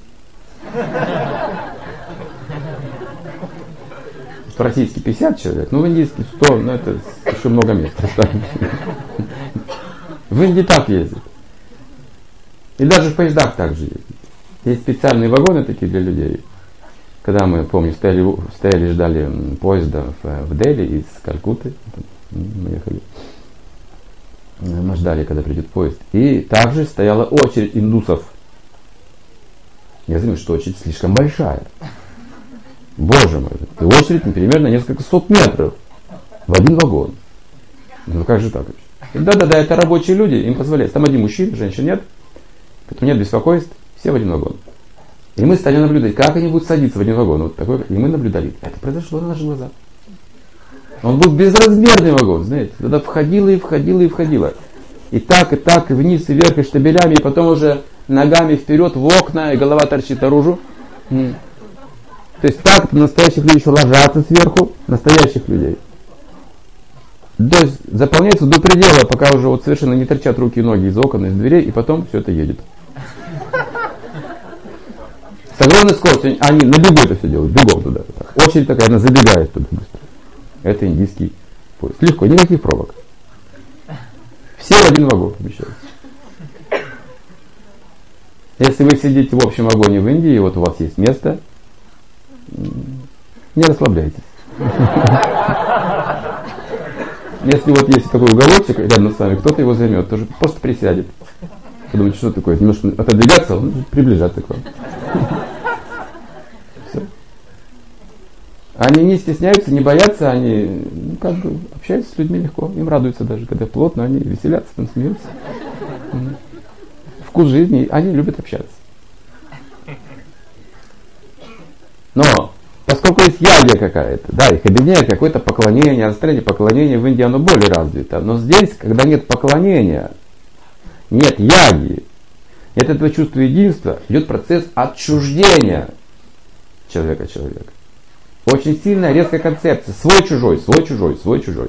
В российский 50 человек, но в индийский 100, но это еще много мест. В Индии так ездят. И даже в поездах так же ездят. Есть специальные вагоны такие для людей. Когда мы, помню, стояли ждали поезда в Дели из Калькутты. Мы ехали. Мы ждали, когда придет поезд. И также стояла очередь индусов. Я знаю, что очередь слишком большая. Боже мой, очередь примерно несколько сот метров в один вагон. Ну как же так вообще? Да, это рабочие люди, им позволяют. Там один мужчина, женщин нет. Поэтому нет беспокойств, все в один вагон. И мы стали наблюдать, как они будут садиться в один вагон. Вот такой, и мы наблюдали. Это произошло на наших глазах. Он был безразмерный вагон, знаете. Туда входило. И так, и вниз, и вверх, и штабелями, и потом уже ногами вперед в окна, и голова торчит наружу. То есть так настоящих людей еще ложатся сверху, настоящих людей. То есть заполняется до предела, пока уже вот совершенно не торчат руки и ноги из окон, из дверей, и потом все это едет. С огромной скоростью они на бегу это все делают, бегом туда. Очередь такая, она забегает туда быстро. Это индийский поезд. Легко, никаких пробок. Все в один вагон помещаются. Если вы сидите в общем вагоне в Индии, и вот у вас есть место, не расслабляйтесь. Если вот есть такой уголочек рядом с вами, кто-то его займет, тоже просто присядет. Подумайте, что такое, немножко отодвигаться, он приближаться к вам. Все. Они не стесняются, не боятся, они как бы общаются с людьми легко, им радуются даже, когда плотно, они веселятся, там смеются. Вкус жизни, они любят общаться. Но Поскольку есть ягья какая-то, да, их объединяет какое-то поклонение, настроение поклонения в Индии, оно более развито. Но здесь, когда нет поклонения, нет ягьи, нет этого чувства единства, идет процесс отчуждения человека от человека. Очень сильная, резкая концепция. Свой-чужой, свой-чужой, свой-чужой.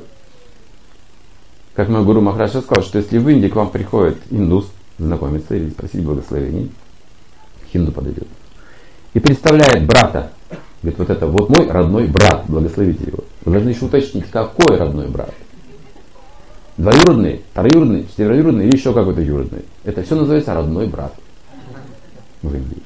Как мой гуру Махарадж сказал, что если в Индии к вам приходит индус знакомиться или спросить благословений, хинду подойдет, и представляет брата, говорит, вот это вот мой родной брат, благословите его. Вы должны еще уточнить, какой родной брат. Двоюродный, троюродный, четвероюродный или еще какой-то юродный. Это все называется родной брат в Индии.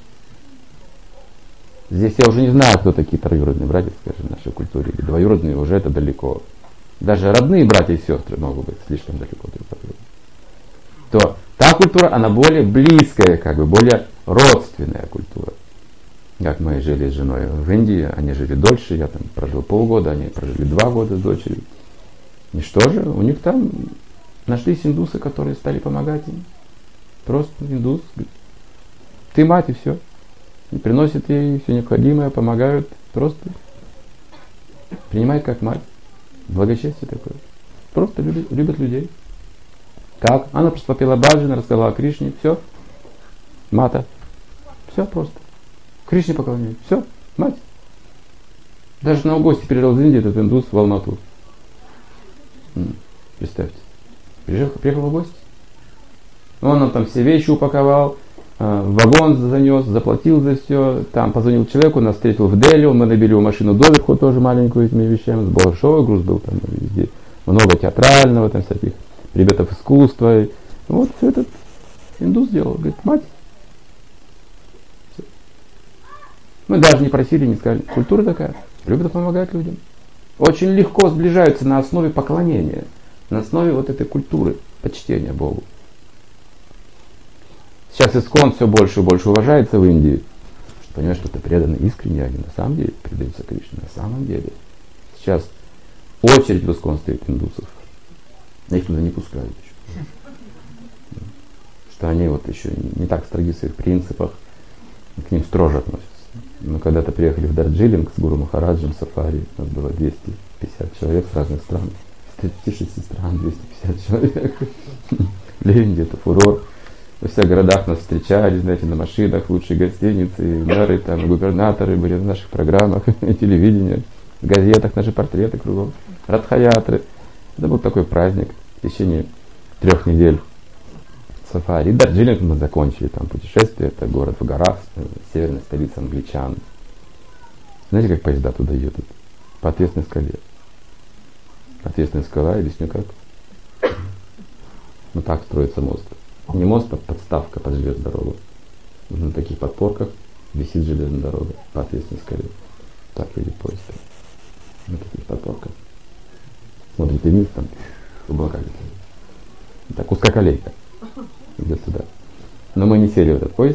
Здесь я уже не знаю, кто такие троюродные братья, скажем, в нашей культуре. Или двоюродные уже это далеко. Даже родные братья и сестры могут быть слишком далеко друг от друга. То та культура, она более близкая, как бы, более родственная культура. Как мы жили с женой в Индии, они жили дольше, я там прожил полгода, они прожили 2 года с дочерью. И что же, у них там нашлись индусы, которые стали помогать им. Просто индус, говорит, ты мать и все. И приносят ей все необходимое, помогают, просто принимают как мать. Благочестие такое. Просто любят людей. Как? Она просто попела баджан, рассказала о Кришне, все. Мата. Все просто. Кришне поклоняют. Все, мать. Даже на гости приезжал из Индии этот индус в Алмату. Представьте. Приехал в гости. Он нам там все вещи упаковал, в вагон занес, заплатил за все. Там позвонил человеку, нас встретил в Дели, мы набили его машину доверху, тоже маленькую этими вещами. Большой груз был там везде. Много театрального, там всяких предметов искусства. И вот все этот индус сделал. Говорит, мать. Все. Мы даже не просили, не сказали. Культура такая. Любят помогать людям. Очень легко сближаются на основе поклонения. На основе вот этой культуры почтения Богу. Сейчас Искон все больше и больше уважается в Индии. Что понимаешь, что это преданы искренне, они на самом деле предаются Кришне. На самом деле. Сейчас очередь в Искон стоит индусов. А их туда не пускают еще. Что они вот еще не так строги в своих принципах. К ним строже относятся. Мы когда-то приехали в Дарджилинг с Гуру Махараджем сафари. У нас было 250 человек с разных стран. С 36 стран 250 человек. Для Индии это фурор. Во всех городах нас встречали, знаете, на машинах, лучшие гостиницы, мэры, там, губернаторы были в наших программах, телевидение, в газетах наши портреты кругом, радхаятры. Это был такой праздник в течение 3 недель сафари. И Дарджилинг мы закончили, там путешествие, это город в горах, северная столица англичан. Знаете, как поезда туда едут? По отвесной скале. Отвесная скала, объясню как. Ну так строится мост. Не мост, а подставка под железную дорогу. На таких подпорках висит железная дорога по ответственной скале. Так едет поезд. На таких подпорках. Смотрите вниз, там облака летают. Так узкоколейка. Идет сюда. Но мы не сели в этот поезд.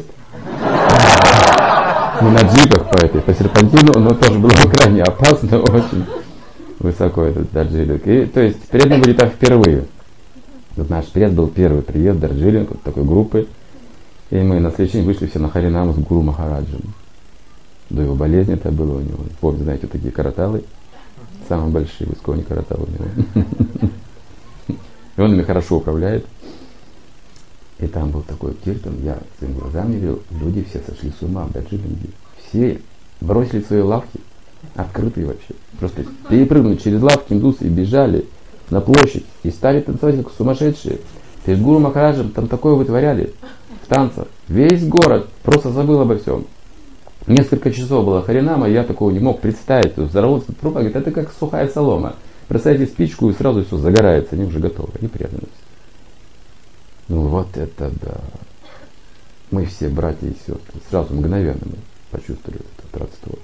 Мы на джипах по серпантину, но тоже было крайне опасно, очень высоко этот Дарджилинг. И то есть преданные были там впервые. Вот наш приезд был первый приезд в Дарджилинг, вот такой группы. И мы на следующий день вышли все на Харинаму с Гуру Махараджем. До его болезни это было у него. Помните, знаете, такие караталы. Самые большие в Исконе караталы у него. И он ими хорошо управляет. И там был такой киртан, я своими глазами видел, люди все сошли с ума в Дарджилинге. Все бросили свои лавки, открытые вообще. Просто перепрыгнули через лавки индусы и бежали на площадь и стали танцевать как сумасшедшие. Перед Гуру Махараджем там такое вытворяли в танцах. Весь город просто забыл обо всем. Несколько часов была Харинама, я такого не мог представить. Здоровался труба, говорит, это как сухая солома. Бросаете спичку и сразу все загорается, они уже готовы, они преданы. Ну вот это да. Мы все братья и сестры. Сразу мгновенно мы почувствовали это родство.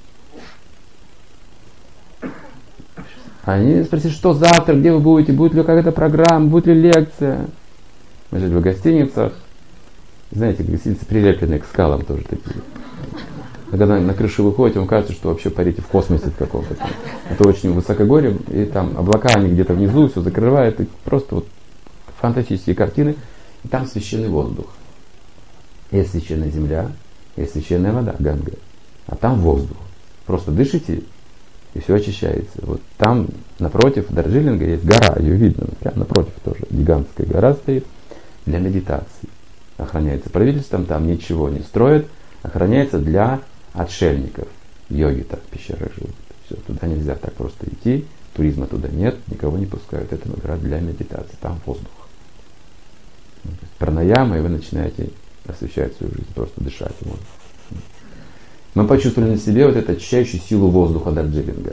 Они спросили, что завтра, где вы будете, будет ли какая-то программа, будет ли лекция. Мы жили в гостиницах. Знаете, гостиницы прилепленные к скалам тоже такие. Когда на крышу выходите, вам кажется, что вообще парите в космосе в каком-то. Это очень высокогорье, и там облака, они где-то внизу, все закрывают. И просто вот фантастические картины. И там священный воздух. Есть священная земля, есть священная вода, Ганга. А там воздух. Просто дышите, и все очищается. Вот там напротив Дарджилинга есть гора, ее видно, прямо напротив тоже. Гигантская гора стоит для медитации. Охраняется правительством, там ничего не строят, охраняется для отшельников. Йоги так в пещерах живут. Все, туда нельзя так просто идти, туризма туда нет, никого не пускают. Это гора для медитации, там воздух. Пранаяма, и вы начинаете освещать свою жизнь, просто дышать. Мы почувствовали на себе вот эту очищающую силу воздуха Дарджилинга.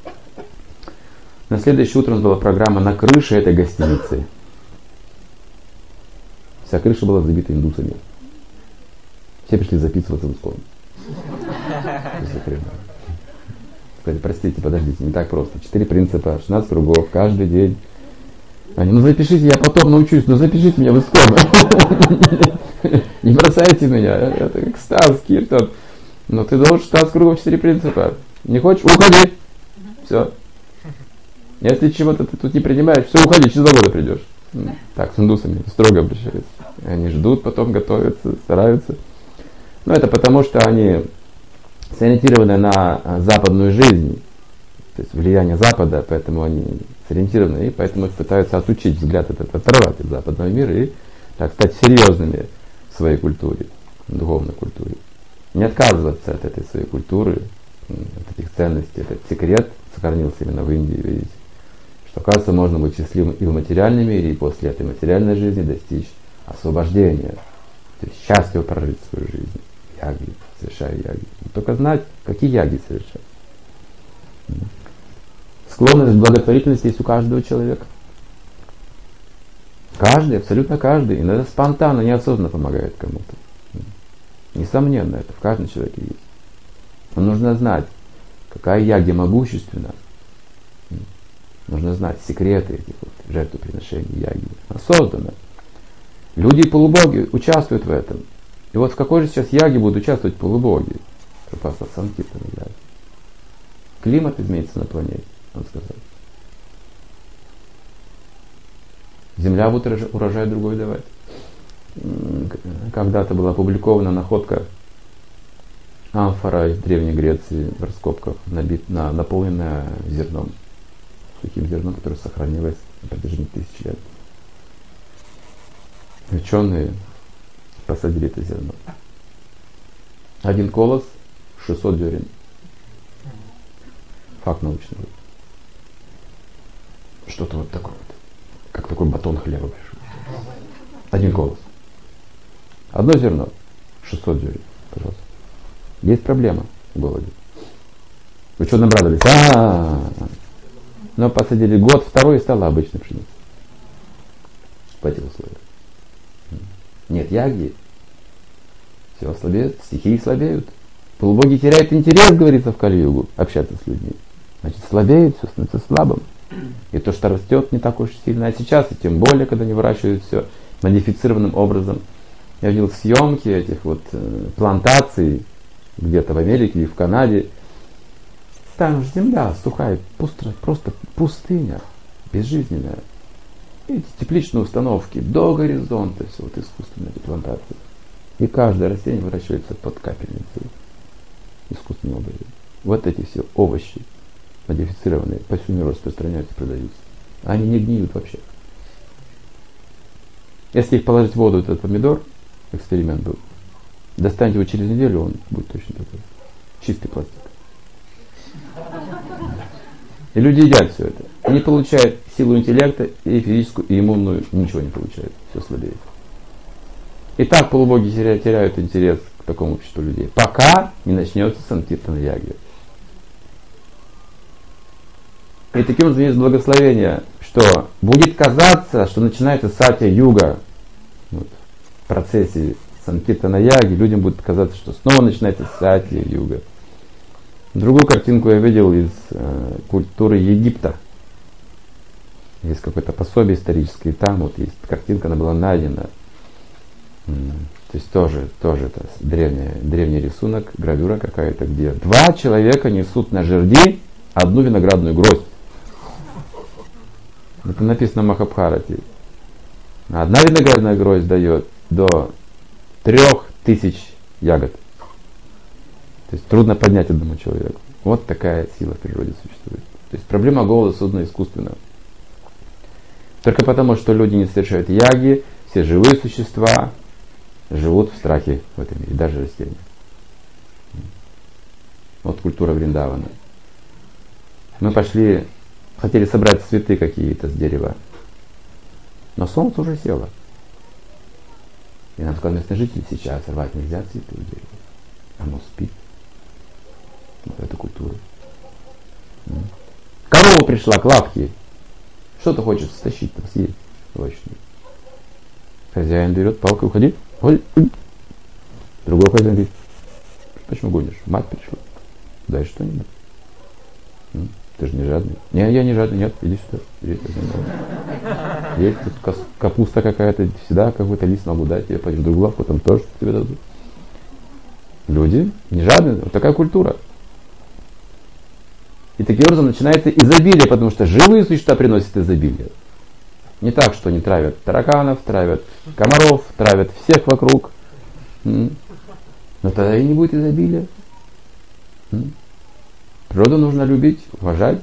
На следующее утро у нас была программа на крыше этой гостиницы. Вся крыша была забита индусами. Все пришли записываться в искон. Сказали, простите, подождите, не так просто. 4 принципа, 16 кругов, каждый день. Они, ну запишите, я потом научусь, но запишите меня в искон. Не бросайте меня, это экстаз, киртан. Но ты должен 16 кругов, 4 принципа. Не хочешь? Уходи. Все. Если чего-то ты тут не принимаешь, все, уходи, через 2 года придешь. Так, с индусами строго обращаются. Они ждут, потом готовятся, стараются. Но это потому, что они сориентированы на западную жизнь. То есть влияние Запада, поэтому они сориентированы, и поэтому их пытаются отучить взгляд этот, оторвать от западного мира и так стать серьезными в своей культуре, в духовной культуре. Не отказываться от этой своей культуры, от этих ценностей. Этот секрет сохранился именно в Индии, видите. Что, оказывается, можно быть счастливым и в материальном мире, и после этой материальной жизни достичь освобождения. То есть счастливо прожить свою жизнь. Яги, совершая яги. Только знать, какие яги совершать. Склонность к благотворительности есть у каждого человека. Каждый, абсолютно каждый. Иногда спонтанно, неосознанно помогает кому-то. Несомненно, это в каждом человеке есть. Но нужно знать, какая яги могущественна. Нужно знать секреты этих вот жертвоприношений яги. Она создана. Люди и полубоги участвуют в этом. И вот в какой же сейчас яге будут участвовать полубоги? Крипаса Санкиртана яги. Климат изменится на планете, он сказал. Земля будет урожай другой давать. Когда-то была опубликована находка амфора из Древней Греции в раскопках, наполненная зерном, сухим зерном, которое сохранилось на протяжении 1000 лет. Ученые посадили это зерно. 1 колос, 600 зерен. Факт научный. Что-то вот такое вот. Как такой батон хлеба пришел. 1 колос. 1 зерно, 600 зерен, пожалуйста. Есть проблема в голоде. Ученые обрадовались. Но посадили год, 2 и стала обычной пшеницей. В этих условиях. Нет яги. Все слабеет, стихии слабеют. Полубоги теряют интерес, говорится в Кали-югу, общаться с людьми. Значит, слабеет, все становится слабым. И то, что растет, не так уж сильно. А сейчас, и тем более, когда они выращивают все модифицированным образом. Я видел съемки этих вот плантаций где-то в Америке и в Канаде. Там же земля сухая, просто пустыня, безжизненная. И тепличные установки до горизонта, все вот искусственные эти плантации. И каждое растение выращивается под капельницей искусственным образом. Вот эти все овощи модифицированные по всему миру распространяются, продаются. Они не гниют вообще. Если их положить в воду, этот помидор, эксперимент был, достаньте его через неделю, он будет точно такой. Чистый пластик. И люди едят все это. Они получают силу интеллекта и физическую, и иммунную, ничего не получают. Все слабеет. И так полубоги теряют интерес к такому обществу людей. Пока не начнется Санкиртана яги. И таким образом есть благословение, что будет казаться, что начинается сатья-юга. Вот, в процессе Санкиртана яги людям будет казаться, что снова начинается сатья-юга. Другую картинку я видел из культуры Египта. Есть какое-то пособие историческое, и там вот есть картинка, она была найдена. То есть тоже это древний рисунок, гравюра какая-то, где 2 человека несут на жерди 1 виноградную гроздь. Это написано в Махабхарате. 1 виноградная гроздь дает до 3000 ягод. То есть трудно поднять одному человеку. Вот такая сила в природе существует. То есть проблема голода создана искусственно. Только потому, что люди не совершают яги, все живые существа живут в страхе в этом мире, даже растения. Вот культура Вриндавана. Мы пошли, хотели собрать цветы какие-то с дерева, но солнце уже село. И нам сказали местные жители, сейчас рвать нельзя цветы у дерева. Оно спит. Вот это культура. Корова пришла к лавке. Что-то хочет стащить, там, съесть. Овощную. Хозяин берет палку и уходит. Другой хозяин говорит, почему гонишь? Мать пришла. Дай что-нибудь. Ты же не жадный. Не, я не жадный. Нет, иди сюда. Есть тут капуста какая-то. Всегда какой-то лист могу дать. Я пойду в другую лавку, там тоже тебе дадут. Люди не жадные. Вот такая культура. И таким образом начинается изобилие, потому что живые существа приносят изобилие. Не так, что они травят тараканов, травят комаров, травят всех вокруг. Но тогда и не будет изобилия. Природу нужно любить, уважать.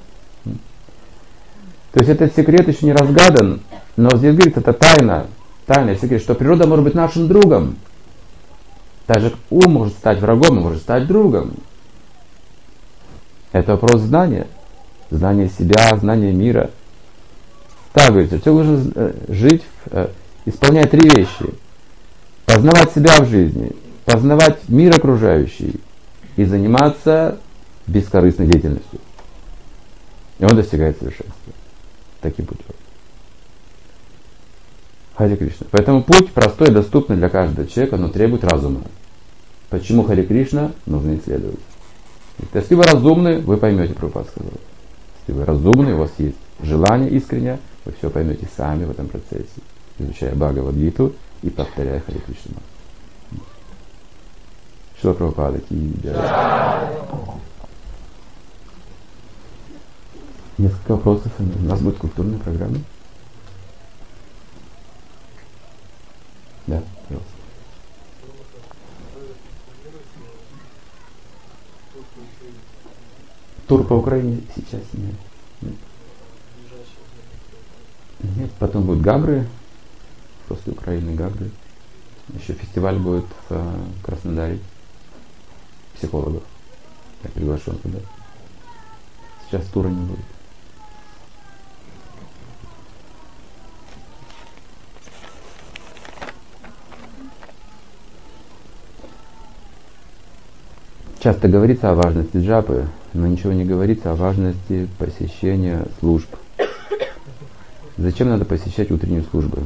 То есть этот секрет еще не разгадан, но здесь говорится, это тайна, тайный секрет, что природа может быть нашим другом. Даже ум может стать врагом, может стать другом. Это вопрос знания. Знания себя, знания мира. Так говорится, человек должен жить, исполняя три вещи. Познавать себя в жизни, познавать мир окружающий и заниматься бескорыстной деятельностью. И он достигает совершенства. Таким путем. Харе Кришна. Поэтому путь простой и доступный для каждого человека, но требует разума. Почему Харе Кришна нужно исследовать? Если вы разумны, вы поймете, Прабхупада сказал. Если вы разумны, у вас есть желание искреннее, вы все поймете сами в этом процессе, изучая Бхагавад-гиту и повторяя Харе Кришна. Шрила Прабхупада ки джай. Несколько вопросов. У нас будет культурная программа. Да, пожалуйста. Тур по Украине сейчас нет. Нет, потом будут Гагры, после Украины Гагры. Еще фестиваль будет в Краснодаре психологов. Я приглашен туда. Сейчас тура не будет. Часто говорится о важности джапы, но ничего не говорится о важности посещения служб. Зачем надо посещать утренние службы?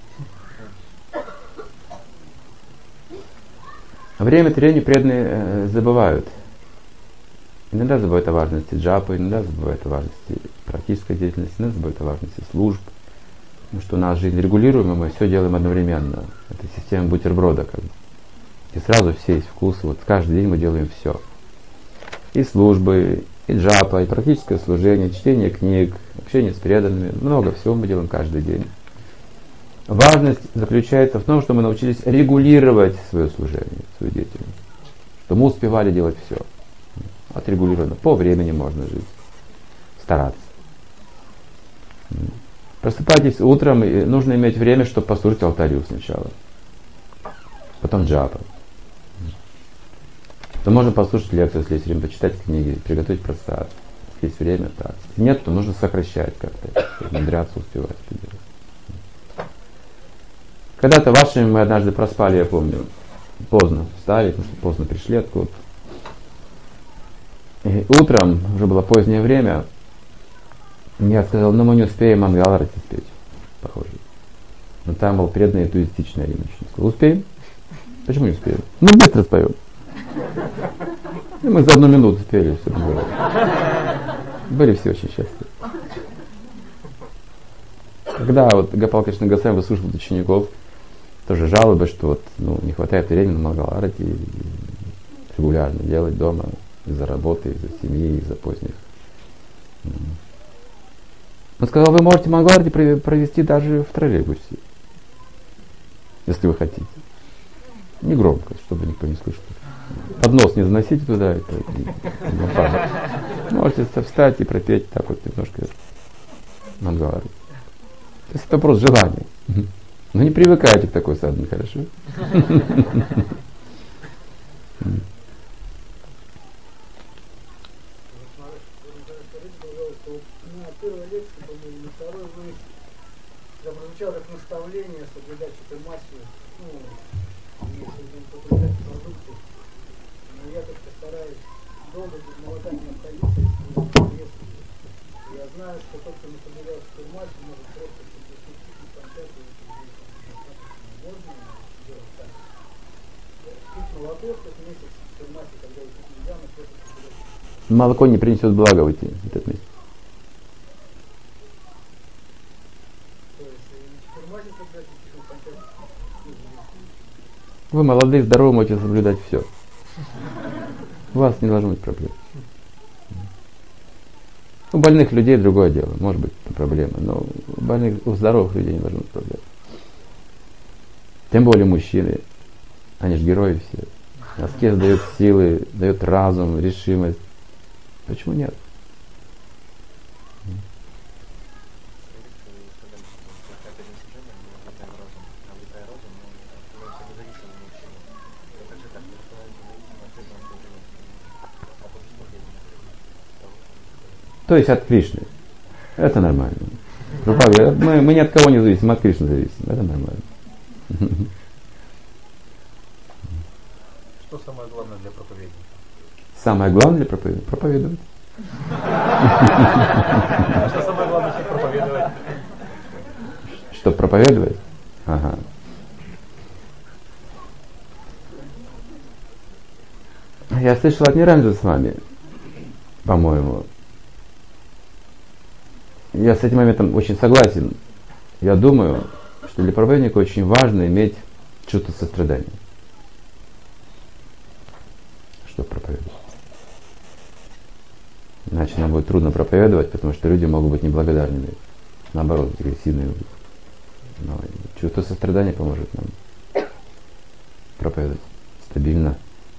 Время от времени преданные забывают. Иногда забывают о важности джапы, иногда забывают о важности практической деятельности, иногда забывают о важности служб. Потому что у нас жизнь регулируема, мы все делаем одновременно. Это система бутерброда, как бы. И сразу все есть вкус. Вот каждый день мы делаем все. И службы, и джапа, и практическое служение, чтение книг, общение с преданными. Много всего мы делаем каждый день. Важность заключается в том, что мы научились регулировать свое служение, свою деятельность. Что мы успевали делать все. Отрегулировано. По времени можно жить. Стараться. Просыпайтесь утром, и нужно иметь время, чтобы послужить алтарю сначала. Потом джапа. То можно послушать лекцию, если есть время, почитать книги, приготовить просад. Если есть время, так. Если нет, то нужно сокращать как-то, умудряться успевать это делать. Когда-то вашими мы однажды проспали, я помню, поздно встали, потому что поздно пришли откуда-то. И утром, уже было позднее время, я сказал, мы не успеем Мангаларати спеть, похоже. Но там был преданный энтузиастичный римлян. Сказал, успеем? Почему не успеем? Ну, быстро споем. И мы за 1 минуту спели, все было. Были все очень счастливы. Когда вот Гопал Кришна Госвами выслушивал учеников, тоже жалобы, что вот, не хватает времени на Мангаларати регулярно делать дома из-за работы, из-за семьи, из-за поздних. Он сказал, вы можете Мангаларати провести даже в троллейбусе, если вы хотите. Не громко, чтобы никто не слышал. Поднос не заносите туда. Можете встать и пропеть так вот немножко Мангалару. То есть это вопрос желания. Но не привыкайте к такой садхане, хорошо? Прозвучало как наставление соблюдать чатурмасию, если употреблять продукты. Но я как-то стараюсь долго без молока не обходиться, если я знаю, что тот, кто не соблюдает чатурмасию, может просто пропустить концерт, и можно делать так. Пить молоко, что месяц чатурмасии, когда их нельзя, но просто соблюдать. Молоко не принесет блага в этот месяц. Вы молодые, здоровые, можете соблюдать все. У вас не должно быть проблем. У больных людей другое дело. Может быть проблема, но у здоровых людей не должно быть проблем. Тем более мужчины. Они же герои все. Аскез дает силы, дает разум, решимость. Почему нет? То есть от Кришны. Это нормально. Мы ни от кого не зависим, от Кришны зависим. Это нормально. Что самое главное для проповедника? Самое главное для проповедника? Проповедовать. А что самое главное, чтобы проповедовать? Чтобы проповедовать? Ага. Я слышал от Ниранджи с вами, по-моему. Я с этим моментом очень согласен. Я думаю, что для проповедника очень важно иметь чувство сострадания. Чтобы проповедовать. Иначе нам будет трудно проповедовать, потому что люди могут быть неблагодарными. Наоборот, агрессивными. Но чувство сострадания поможет нам проповедовать стабильно.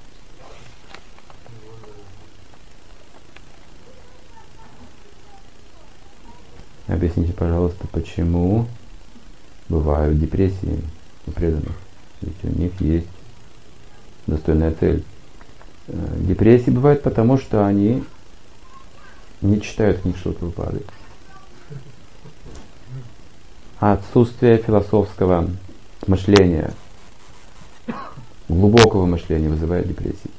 Объясните, пожалуйста, почему бывают депрессии у преданных? Ведь у них есть достойная цель. Депрессии бывают потому, что они не читают книг Шрила Прабхупады. Отсутствие философского мышления, глубокого мышления вызывает депрессии.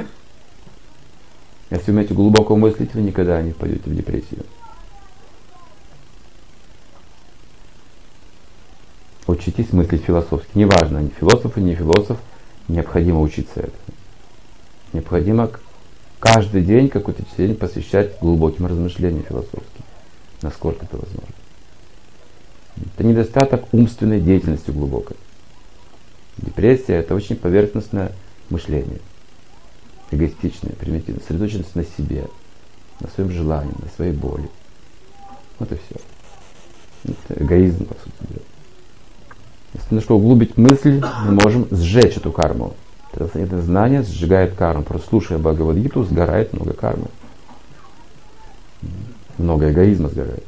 Если вы умеете глубоко мыслить, вы никогда не впадете в депрессию. Учитесь мыслить философски. Неважно, ни философ, не философ, необходимо учиться этому. Необходимо каждый день какой-то день посвящать глубоким размышлениям философским, насколько это возможно. Это недостаток умственной деятельности глубокой. Депрессия — это очень поверхностное мышление, эгоистичное, примитивное, сосредоточенность на себе, на своем желании, на своей боли. Вот и все. Это эгоизм, по сути дела. Если немножко углубить мысль, мы можем сжечь эту карму. Это знание сжигает карму. Просто слушая Бхагавад-гиту, сгорает много кармы. Много эгоизма сгорает.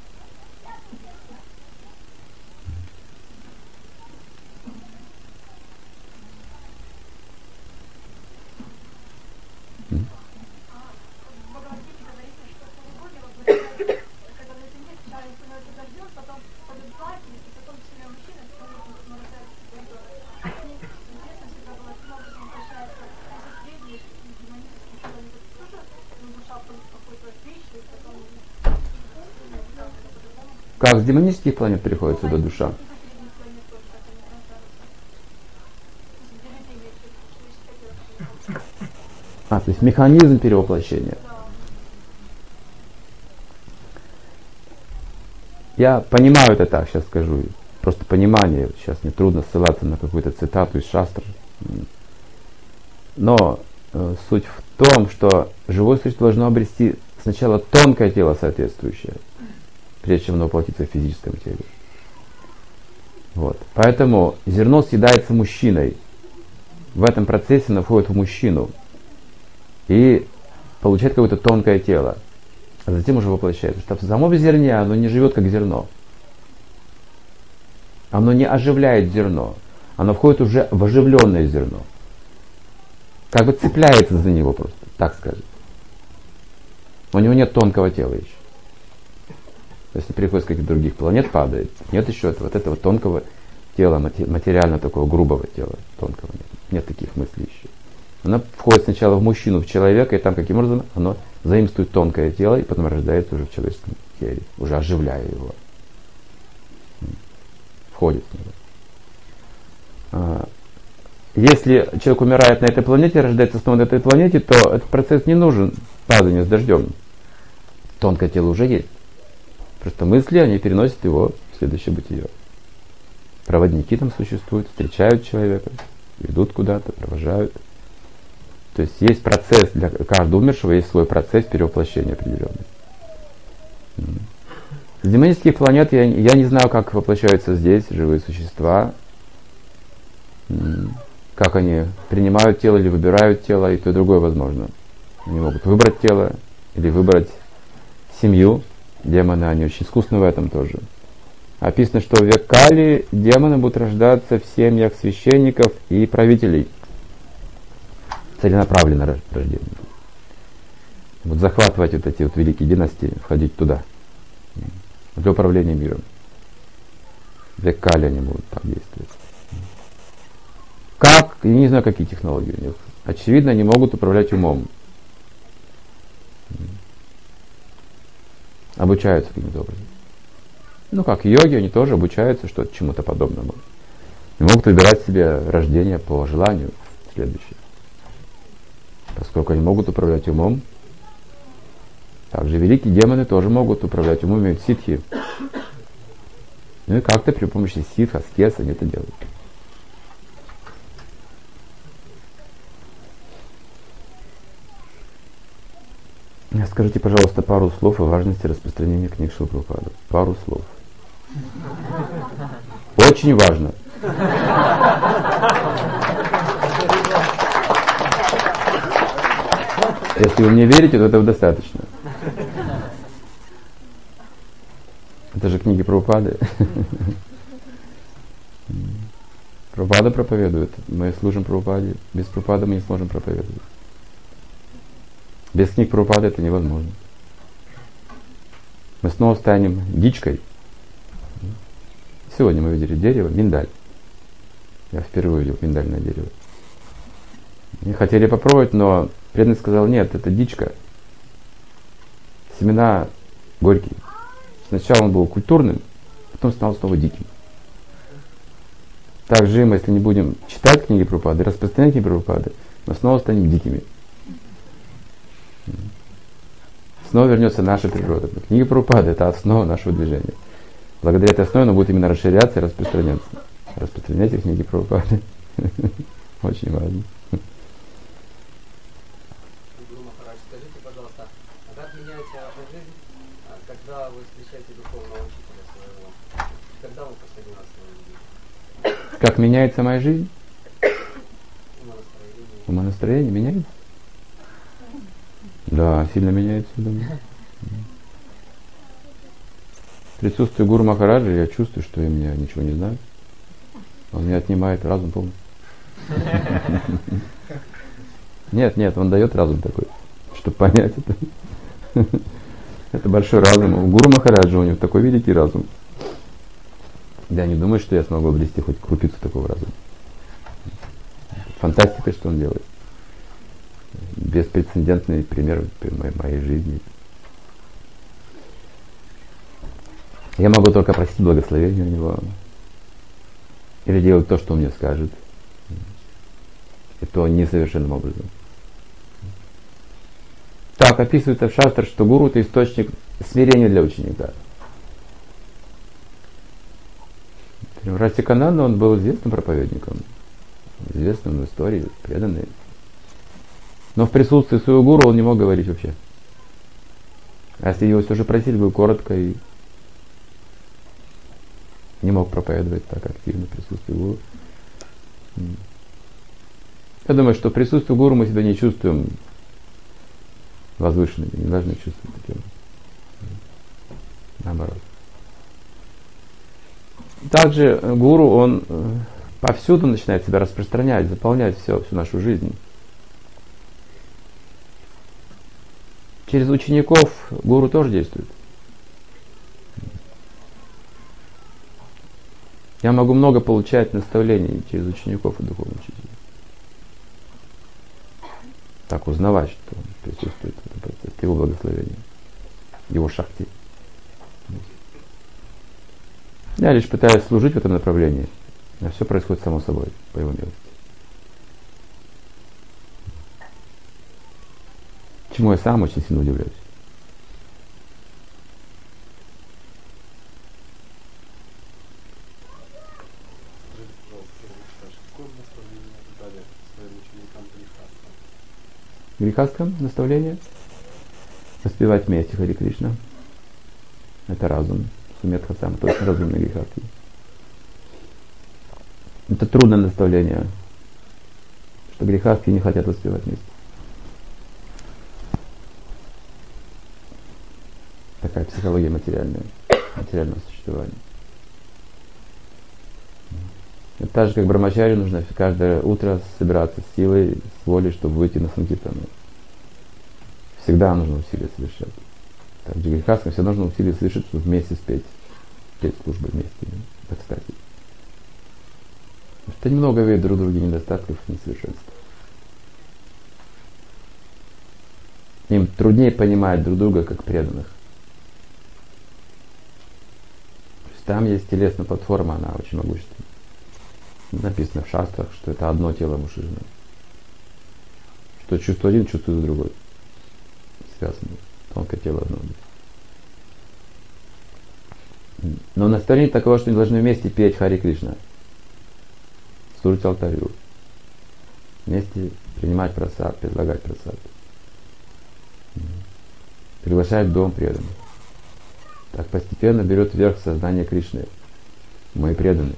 Как с демонических планет переходит сюда душа? То есть механизм перевоплощения. Я понимаю это так, сейчас скажу. Просто понимание. Сейчас мне трудно ссылаться на какую-то цитату из шастр. Но суть в том, что живое существо должно обрести сначала тонкое тело соответствующее, прежде чем оно воплотится в физическом теле. Вот. Поэтому зерно съедается мужчиной. в этом процессе она входит в мужчину и получает какое-то тонкое тело, а затем уже воплощается. Что в самом зерне оно не живет как зерно. Оно не оживляет зерно. Оно входит уже в оживленное зерно. Как бы цепляется за него просто, так скажем. У него нет тонкого тела еще. Если приходит с каких-то других планет, падает. Нет еще вот этого тонкого тела, материально такого грубого тела. Тонкого нет. Нет таких мыслей еще. Она входит сначала в мужчину, в человека, и там каким образом оно заимствует тонкое тело, и потом рождается уже в человеческом теле, уже оживляя его. Входит в него. Если человек умирает на этой планете, рождается снова на этой планете, то этот процесс не нужен, падание с дождем. Тонкое тело уже есть. Просто мысли, они переносят его в следующее бытие. Проводники там существуют, встречают человека, ведут куда-то, провожают. То есть есть процесс, для каждого умершего есть свой процесс перевоплощения определенный. С демонических планет я не знаю, как воплощаются здесь живые существа, как они принимают тело или выбирают тело, и то и другое возможно. Они могут выбрать тело или выбрать семью. Демоны, они очень искусны в этом тоже. Описано, что в век Кали демоны будут рождаться в семьях священников и правителей. Целенаправленное рождение. Вот захватывать вот эти вот великие династии, входить туда. Для управления миром. В век Кали они будут так действовать. Как? Я не знаю, какие технологии у них. Очевидно, они могут управлять умом. Обучаются каким-то образом. Ну как йоги, они тоже обучаются что-то чему-то подобному. И могут выбирать себе рождение по желанию следующее. Поскольку они могут управлять умом, также великие демоны тоже могут управлять умом, имеют ситхи. Ну и как-то при помощи ситх, аскез они это делают. Скажите, пожалуйста, пару слов о важности распространения книг Шрилы Прабхупады. Пару слов. Очень важно. Если вы мне верите, то этого достаточно. Это же книги Прабхупады. Прабхупада проповедует. Мы служим Прабхупаде. Без Прабхупады мы не сможем проповедовать. Без книг Прабхупады это невозможно. Мы снова станем дичкой. Сегодня мы видели дерево, миндаль. Я впервые видел миндальное дерево. И хотели попробовать, но преданный сказал, нет, это дичка. Семена горькие. Сначала он был культурным, потом стал снова диким. Также мы, если не будем читать книги Прабхупады, распространять книги Прабхупады, мы снова станем дикими. Снова вернется наша природа. Книга Прабхупады — это основа нашего движения. Благодаря этой основе она будет именно расширяться и распространяться. Распространяйте книги Прабхупады. Очень важно. Гуру Махарадж, скажите, пожалуйста, а как меняется ваша жизнь, когда вы встречаете духовного учителя своего? Когда вы последний раз его видели? Как меняется моя жизнь? Умонастроение. Умонастроение меняется? Да, сильно меняется. Думаю. В присутствии Гуру Махараджа я чувствую, что я меня ничего не знаю. Он мне отнимает разум полностью. Нет, он дает разум такой, чтобы понять это. Это большой разум. У Гуру Махараджа у него такой великий разум. Я не думаю, что я смогу обрести хоть крупицу такого разума. Фантастика, что он делает. Беспрецедентный пример моей жизни. Я могу только просить благословения у него. Или делать то, что он мне скажет. И то несовершенным образом. Так описывается в Шастре, что гуру — это источник смирения для ученика. Расикананда, он был известным проповедником. Известным в истории, преданный. Но в присутствии своего гуру он не мог говорить вообще. А если его все же просили бы коротко, и не мог проповедовать так активно в присутствии гуру. Я думаю, что в присутствии гуру мы себя не чувствуем возвышенными, не должны чувствовать таким. Наоборот. Также гуру, он повсюду начинает себя распространять, заполнять всю нашу жизнь. Через учеников гуру тоже действует. Я могу много получать наставлений через учеников и духовных учителей. Так узнавать, что он присутствует в этом процессе, его благословение, его шахти. Я лишь пытаюсь служить в этом направлении, а все происходит само собой, по его милости. Чему я сам очень сильно удивляюсь. Грехастхам наставление воспевать вместе Хари Кришна. Это разум. Суметха сам, то есть разумный грехастхи. Это трудное наставление, что грехастхи не хотят воспевать вместе. Такая психология материального существования. Это так же, как брамачари, нужно каждое утро собираться с силой, с волей, чтобы выйти на санкиртану. Всегда нужно усилия совершать. Также грехастхам всегда нужно усилия совершить, чтобы вместе спеть службы вместе, так сказать. Потому что немного видят друг друга недостатков, несовершенств. Им труднее понимать друг друга как преданных. То есть там есть телесная платформа, она очень могущественна. Написано в шастрах, что это одно тело муж и жена. Что чувство один, чувствует другой. Связано. Тонкое тело одно. Но наставление таково, что они должны вместе петь Хари Кришна. Служить алтарю. Вместе принимать прасад, предлагать прасад. Приглашать в дом преданных. Так постепенно берет вверх сознание Кришны. Мы преданные.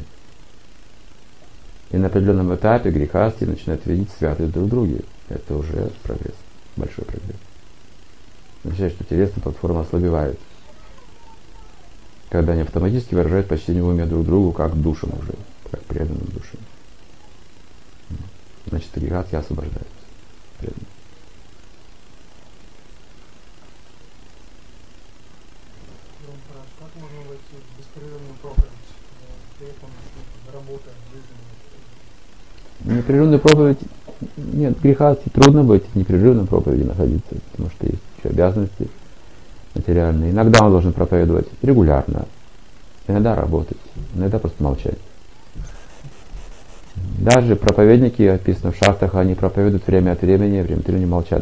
И на определенном этапе грехасти начинают видеть святость друг в друге. Это уже прогресс. Большой прогресс. Означает, что телесная платформа ослабевает. Когда они автоматически выражают почтение в уме друг другу, как душам уже. Как преданным душам. Значит, грехасти освобождаются. Преданные. Как можно войти в беспрерывную проповедь, при этом работая в жизни? Непрерывную проповедь, нет, грехасти трудно быть в непрерывной проповеди находиться, потому что есть еще обязанности материальные. Иногда он должен проповедовать регулярно, иногда работать, иногда просто молчать. Даже проповедники, описано в шастрах, они проповедуют время от времени молчат.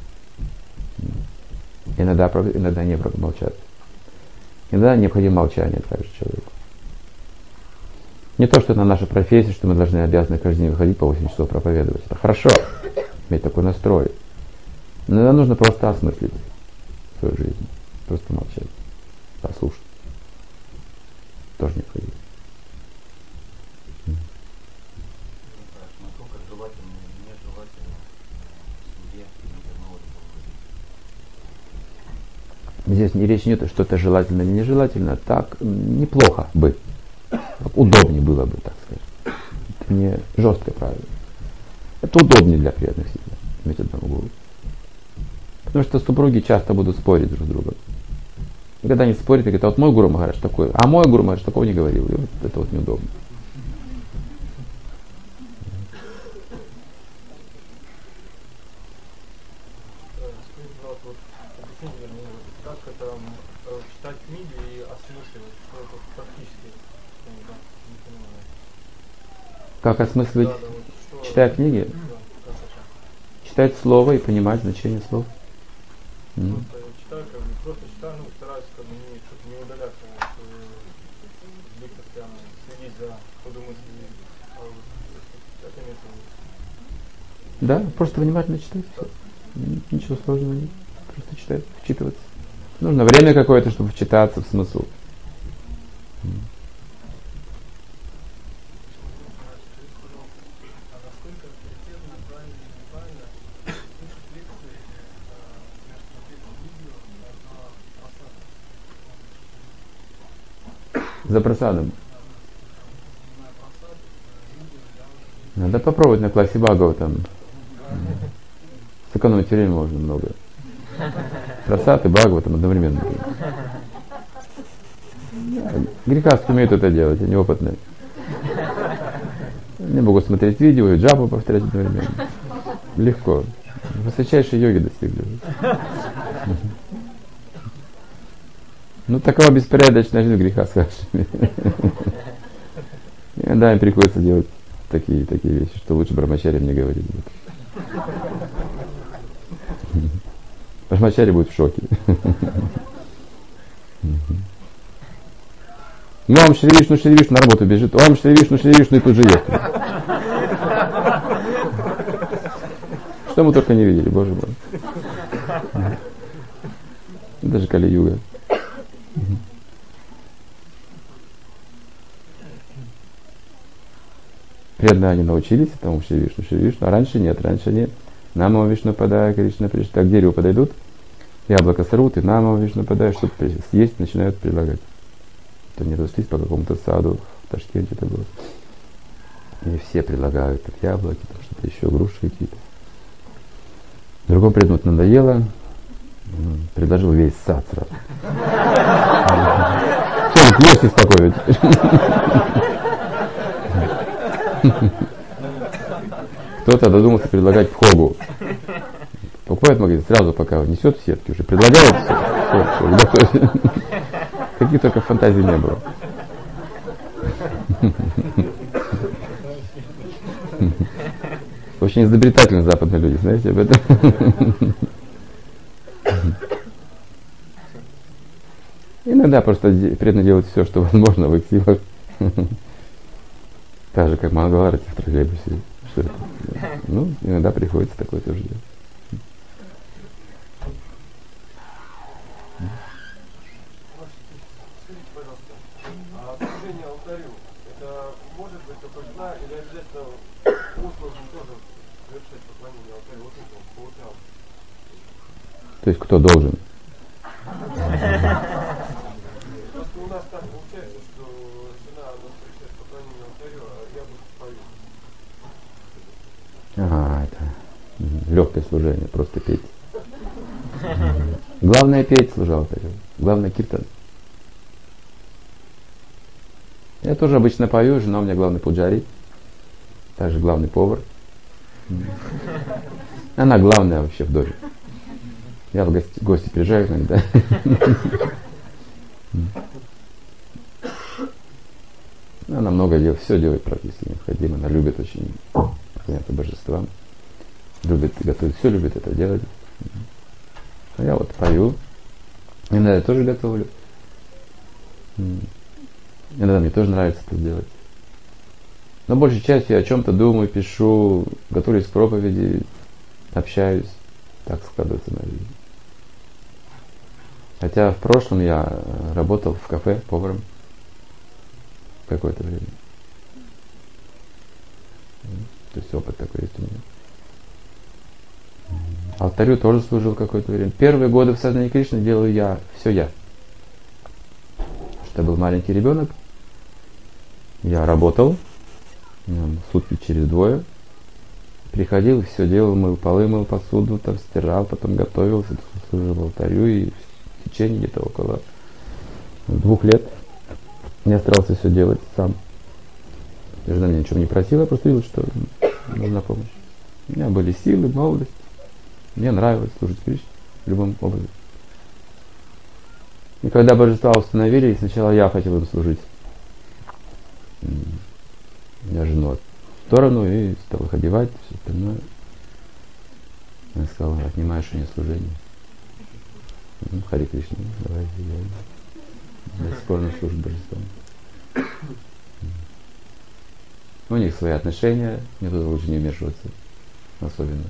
Иногда не молчат. Иногда необходимо молчание также человеку. Не то, что это наша профессия, что мы обязаны каждый день выходить по 8 часов проповедовать. Это хорошо, иметь такой настрой. Но иногда нужно просто осмыслить свою жизнь. Просто молчать, послушать. Тоже необходимо. Насколько желательно или нежелательно в семье Здесь речь не о том, что это желательно или нежелательно. Так неплохо бы. Удобнее было бы, так сказать. Это не жесткое правило. Это удобнее для преданных всегда. Иметь одного гуру. Потому что супруги часто будут спорить друг с другом. И когда они спорят, и говорят, а вот мой гуру Махарадж такой, а мой гуру Махарадж такого не говорил. И вот это вот неудобно. Скажите, пожалуйста, вот объясните мне, как это читать книги и осмысливать, что это практически, да, не понимаю. Как осмысливать, Да, вот, что, читая книги? да, как это? Читать слово и понимать значение слов. Просто я читаю, просто читаю, стараюсь чтобы не удаляться, быть постоянно, следить за ходом мысли. Это имеется в виду. Да, просто внимательно читать. Все. Ничего сложного нет. Просто читать, вчитываться. Нужно время какое-то, чтобы вчитаться в смысл. А насколько авторитетно За просадом. Надо попробовать на классе Бхагава там. Сэкономить время можно много. Просад и Бхагава там одновременно. Грехасты умеют это делать, они опытные. Они могут смотреть видео и джапу повторять одновременно. Легко. Высочайшие йоги достигли. Ну, такова беспорядочная жизнь греха с вашими. Иногда им приходится делать такие вещи, что лучше брамачари мне говорить. Брамачари будет в шоке. Ну, Ом Шри Вишну, на работу бежит. Ом Шри Вишну, и тут же ест. Что мы только не видели, Боже мой. Даже Кали-юга. Преданные они научились этому Шри Вишну, а раньше нет. Намо Вишну Падая, Кришна Пришта. Так к дереву подойдут, яблоко сорвут, и Намо Вишну Падая, чтобы съесть, начинают предлагать. Это не разошлись по какому-то саду в Ташкенте это было. И все предлагают так, яблоки, там что-то еще, груши какие-то. Другому преданному надоело, предложил весь сад сразу. Что, ешьте спокойно теперь. Кто-то додумался предлагать пхогу. Покупает в магазин, сразу пока несет в сетке, уже предлагает все. Каких только фантазий не было. Очень изобретательные западные люди, знаете об этом? Иногда просто преданно делать все, что возможно в их силах. Так же, как Мангаларати в троллейбусе. Что это? Ну, иногда приходится такое тоже делать. Скажите, пожалуйста, а служение алтарю, это может быть только жена или обязательно муж должен тоже совершать поклонение алтарю вот этому по утрам? То есть кто должен? Просто у нас так получается, что жена совершает поклонение алтарю, а я буду пою. Ага, это легкое служение, просто петь. Главное петь, служа алтарю. Главное киртан. Я тоже обычно пою, жена у меня главный пуджари, также главный повар. Она главная вообще в доме. Я в гости приезжаю иногда. Она много делает, все делает практически необходимо. Она любит очень поклоняться божествам. Любит готовить, все любит это делать. А я вот пою. Иногда я тоже готовлю. Иногда мне тоже нравится это делать. Но большей частью я о чем-то думаю, пишу, готовлюсь к проповеди, общаюсь. Так складывается моя жизнь. Хотя в прошлом я работал в кафе поваром какое-то время. То есть опыт такой есть у меня. Алтарю тоже служил какое-то время. Первые годы в сознании Кришны делаю я, все я. Что я был маленький ребенок, я работал, сутки через двое, приходил, все делал, мыл полы, мыл посуду, там стирал, потом готовился, служил алтарю, и в течение где-то около 2 лет я старался все делать сам. Жена меня ничего не просила, я просто видел, что нужна помощь. У меня были силы, молодость. Мне нравилось служить Кришне любым образом. И когда божества установили, сначала я хотел им служить. Я жену в сторону и стал их одевать, все остальное. Я сказал, отнимаешь у нее служение. Хари Кришна, давай, я до сих пор служу божествам. У них свои отношения, мне туда лучше не вмешиваться, особенно.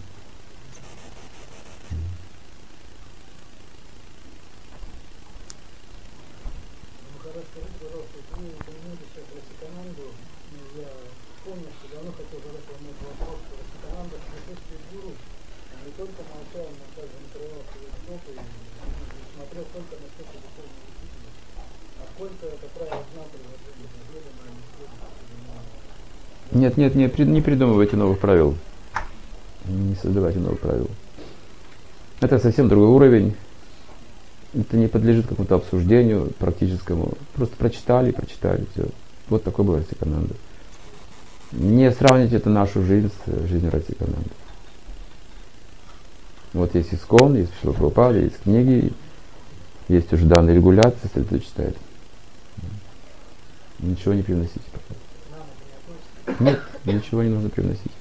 Скажите, пожалуйста, вы упомянули сейчас Расикананду. Я помню, что давно хотел задать вам этот вопрос, что Расикананда в присутствии гуру не только молчал, но также накрывал свои стопы и смотрел только на стопы духовного учителя. Насколько это правило дна приложения, заведомо или следует, Нет, нет, не придумывайте новых правил. Не создавайте новых правил. Это совсем другой уровень. Это не подлежит какому-то обсуждению практическому. Просто прочитали, все. Вот такой был Расикананда. Не сравните это нашу жизнь с жизнью Расикананды. Вот есть ИСККОН, есть Шрила Прабхупада, есть книги, есть уже данные регуляции, если кто читает. Ничего не привносите. Нет, ничего не нужно привносить.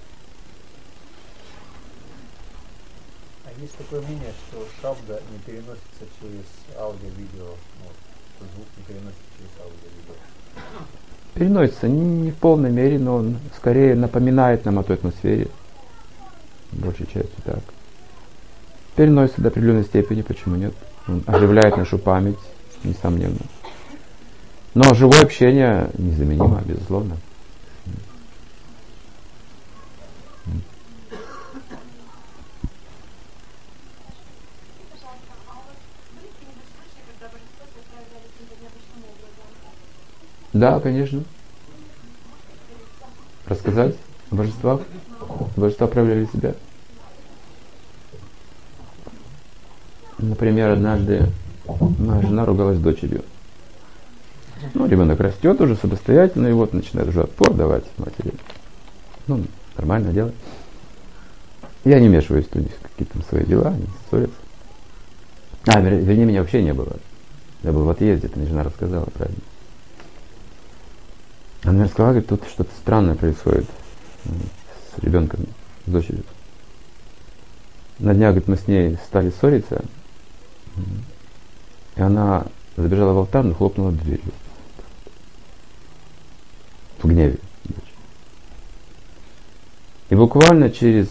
А есть такое мнение, что шабда не переносится через аудио-видео, вот, что звук не переносится через аудио-видео. Переносится не в полной мере, но он скорее напоминает нам о той атмосфере. Большей частью так. Переносится до определенной степени, почему нет? Он оживляет нашу память, несомненно. Но живое общение незаменимо, безусловно. Да, конечно. Рассказать о божествах? Божества проявляли себя. Например, однажды моя жена ругалась с дочерью. Ребенок растет уже самостоятельно, и вот начинает уже отпор давать матери. Нормальное дело. Я не вмешиваюсь в какие-то свои дела, они ссорятся. Вернее, меня вообще не было. Я был в отъезде, это мне жена рассказала, правильно. Она мне рассказала, говорит, тут что-то странное происходит с ребенком, с дочерью. На днях, говорит, мы с ней стали ссориться, и она забежала в алтарь и хлопнула дверью. В гневе. И буквально через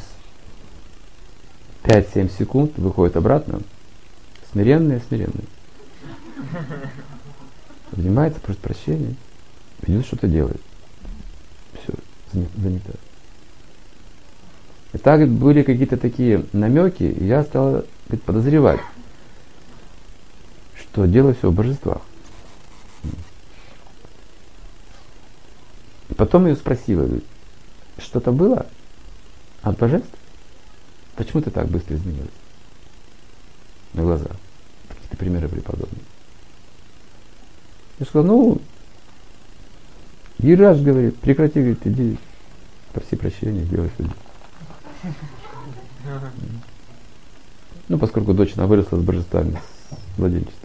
5-7 секунд выходит обратно, смиренная. Поднимается, просит прощения, идет что-то делает. Все, занято. И так были какие-то такие намеки, и я стал подозревать, что дело все в божествах. И потом ее спросила, говорит, что-то было от божеств? Почему ты так быстро изменилась? На глаза. Какие-то примеры были подобные. Я сказал, Гираж говорит, прекрати, говорит, иди, проси прощения, сделай что-то. Поскольку дочь, она выросла с божествами, с младенчества.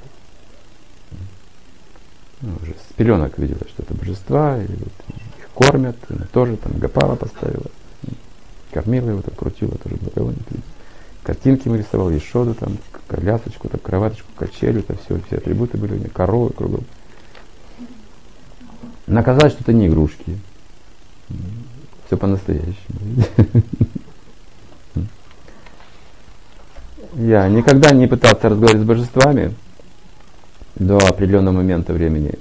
Уже с пеленок видела, что это божества, и вот их кормят, она тоже там Гопала поставила, кормила его, так крутила, тоже благовоние. Картинки мы рисовал, Ешоду, там, колясочку, там, кроваточку, качелю, это все атрибуты были у нее, коровы кругом. Наказать, что это не игрушки. Все по-настоящему. Я никогда не пытался разговаривать с божествами до определенного момента времени.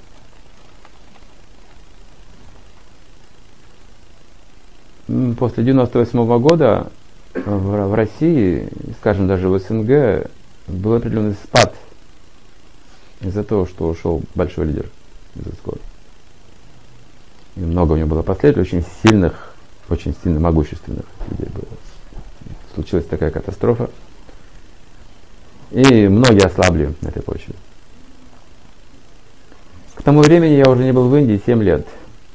После 98 года в России, скажем, даже в СНГ, был определенный спад из-за того, что ушел большой лидер из ИСККОН. И много у него было последователей, очень сильно могущественных людей было. Случилась такая катастрофа. И многие ослабли на этой почве. К тому времени я уже не был в Индии 7 лет.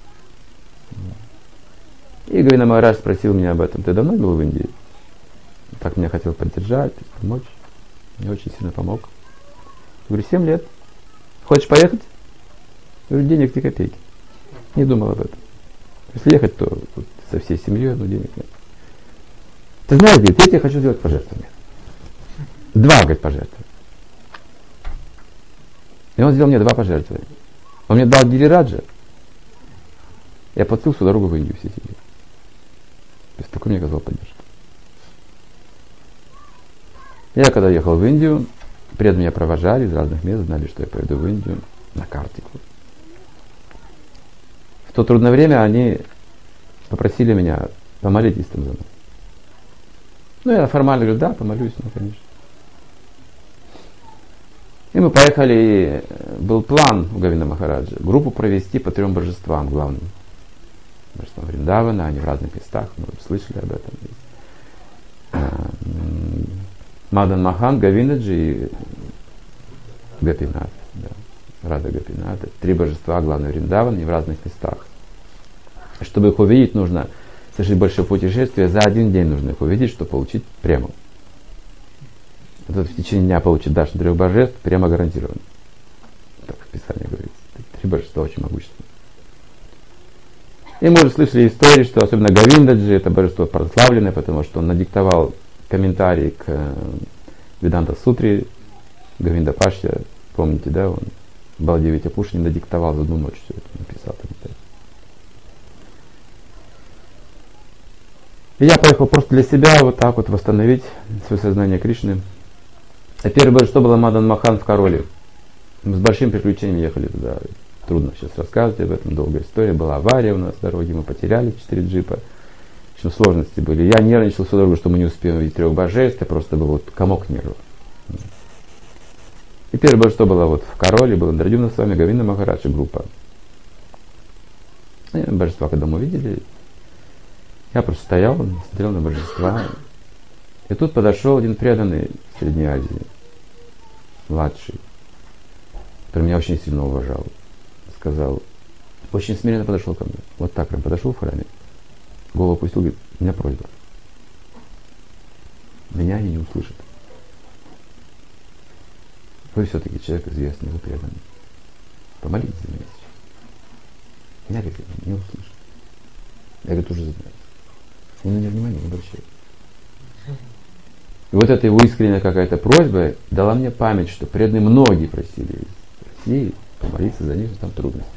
И Говинда Махарадж спросил меня об этом. Ты давно был в Индии? Так меня хотел поддержать, помочь. Мне очень сильно помог. Я говорю, 7 лет. Хочешь поехать? Я говорю, денег ни копейки. Не думал об этом. Если ехать, то вот, со всей семьей, но денег нет. Ты знаешь, говорит, я тебе хочу сделать пожертвование. 2, говорит, пожертвования. И он сделал мне 2 пожертвования. Он мне дал Гирираджа. Я платил всю дорогу в Индию все семьи. То есть такой мне оказал поддержку. Я когда ехал в Индию, преданные меня провожали из разных мест, знали, что я поеду в Индию на картику. В то трудное время они попросили меня помолитесь там за мной. Я формально говорю, да, помолюсь, конечно. И мы поехали, был план у Говинда Махараджа, группу провести по 3 божествам главным. Божествам Вриндавана, они в разных местах, мы слышали об этом. Мадан Махан, Говиндаджи и Гопинат. Да. Рада Гопинат. 3 божества главного Вриндавана, они в разных местах. Чтобы их увидеть, нужно совершить большое путешествие. За 1 день нужно их увидеть, чтобы получить прему. Вот в течение дня получит даршан 3 божеств, прямо гарантированно. Так в Писании говорится. 3 божества очень могущественные. И мы уже слышали истории, что особенно Говиндаджи, это божество прославленное, потому что он надиктовал комментарий к Веданта Сутре. Говинда Пашья, помните, да, он Баладевитя Пушни надиктовал за 1 ночь все это, написал комментарий. И я поехал просто для себя вот так вот восстановить свое сознание Кришны. А первое божество было Мадан Махан в Короле. Мы с большим приключением ехали туда. Трудно сейчас рассказывать об этом, долгая история. Была авария у нас в дороге, мы потеряли 4 джипа. В общем, сложности были. Я нервничал всю дорогу, что мы не успеем увидеть 3 божеств. Это просто был вот комок нервов. И первое божество было вот в Короле, было Индрадюмна с вами, Говинда Махарадж и группа. И божества, когда мы увидели, я просто стоял, смотрел на божества. И тут подошел один преданный в Средней Азии, младший, который меня очень сильно уважал. Сказал, очень смиренно подошел ко мне. Вот так прям подошел в храме, голову опустил, говорит, у меня просьба. Меня они не услышат. Вы все-таки человек известный, вы преданный. Помолитесь за меня сейчас. Меня, говорит, не услышат. Я, говорит, уже знаю. Он на меня внимания не обращает. И вот эта его искренняя какая-то просьба дала мне память, что преданные многие просили из России помолиться за них, что там трудности.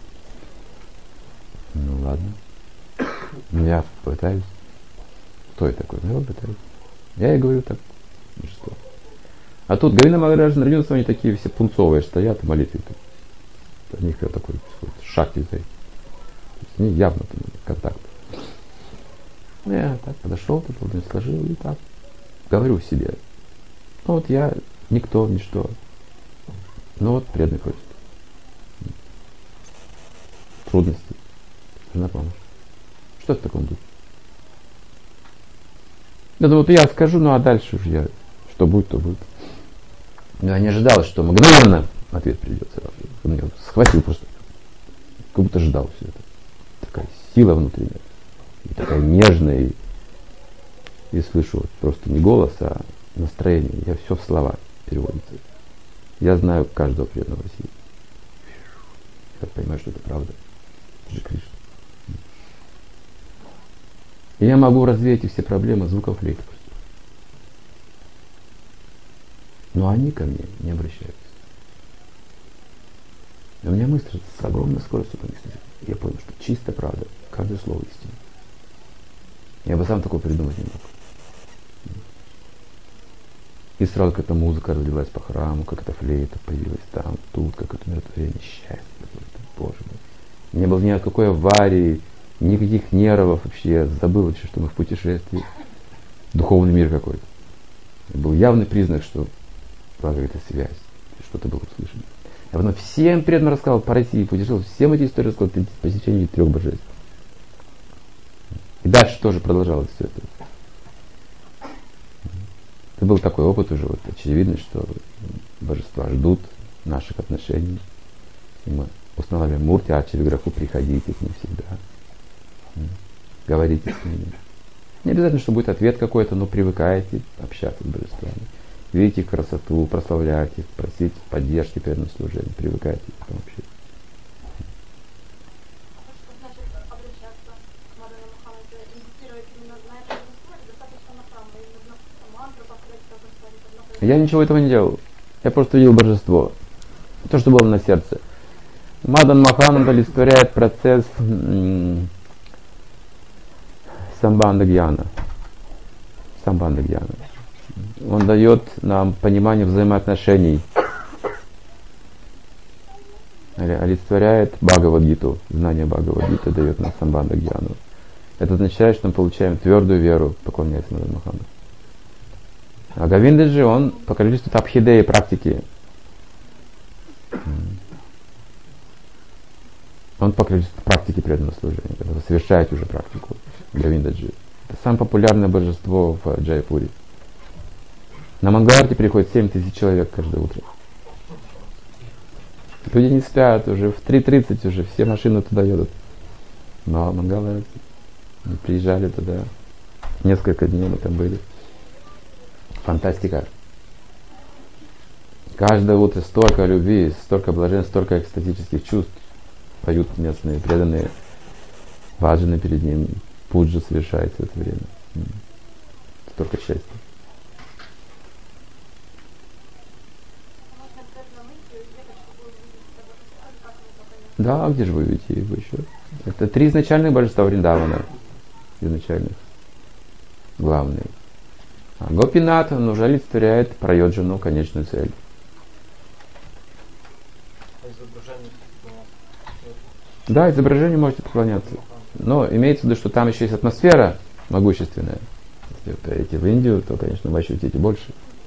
Ну ладно. Я пытаюсь. Кто я такой? Ну, я пытаюсь. Я и говорю так. Что? А тут Говинда Махарадж родился, они такие все пунцовые стоят и молитвы. От них такой шаг стоит. Они явно там контакт. Я так подошел, тут вот сложил и так. Говорю себе. Ну вот я никто, ничто. Ну вот преданный просит. Трудности. Нужна помощь. Что в таком духе? Я думаю, вот я скажу, ну а дальше уже я, что будет, то будет. Но я не ожидал, что мгновенно ответ придет сразу. Он меня схватил просто. Как будто ждал все это. Такая сила внутренняя. И такая нежная. И слышу вот просто не голос, а настроение. Я все в слова переводится. Я знаю каждого преданного в России. Я понимаю, что это правда. Это же Кришна. И я могу развеять все проблемы звуком флейты. Но они ко мне не обращаются. И у меня мысль с огромной скоростью поместилась. Я понял, что чистая правда. Каждое слово истина. Я бы сам такое придумать не мог. И сразу какая-то музыка разлилась по храму, как эта флейта появилась там, тут, как это умиротворение, счастье. Боже мой. Не было ни какой аварии, никаких нервов вообще. Я забыл вообще, что мы в путешествии. Духовный мир какой-то. Был явный признак, что была какая-то связь, что-то было услышано. Я потом всем преданным рассказал по России, путешествовал, всем эти истории рассказал по течению 3 божеств. И дальше тоже продолжалось все это. Это был такой опыт уже, вот, очевидно, что божества ждут наших отношений. И мы устанавливаем мурти, ачари графу, приходите к ним всегда. Говорите с ними. Не обязательно, что будет ответ какой-то, но привыкайте общаться с божествами. Видите красоту, прославляйте их, просите поддержки перед служением, привыкайте к этому общению. Я ничего этого не делал. Я просто видел божество. То, что было на сердце. Мадан Махан олицетворяет процесс самбанда гьяна. Самбанда гьяна. Он дает нам понимание взаимоотношений. Олицетворяет Бхагавад-гиту. Знание Бхагавад-гиты дает нам самбанда гьяну. Это означает, что мы получаем твердую веру, поклоняясь Мадан Махану. А Говиндаджи, он по количеству тапхидеи практики Он покровительствует практике преданного служения, когда вы совершаете уже практику Говиндаджи. Это самое популярное божество в Джайпуре. На Мангаларти приходит 7000 человек каждое утро. Люди не спят уже, в 3:30 уже все машины туда едут. Но Мангаларти. Мы приезжали туда. Несколько дней мы там были. Фантастика. Каждое утро столько любви, столько блаженства, столько экстатических чувств. Поют местные преданные. Важны перед ним. Пуджа совершается в это время. Столько счастья. Да, где же вы видите его еще? Это 3 изначальных божества Вриндавана. Изначальных. Главные. А Гопинат, он уже олицетворяет прайоджану, конечную цель. Да, изображению можете поклоняться. Но имеется в виду, что там еще есть атмосфера могущественная. Если вы поедете в Индию, то, конечно, вы ощутите больше.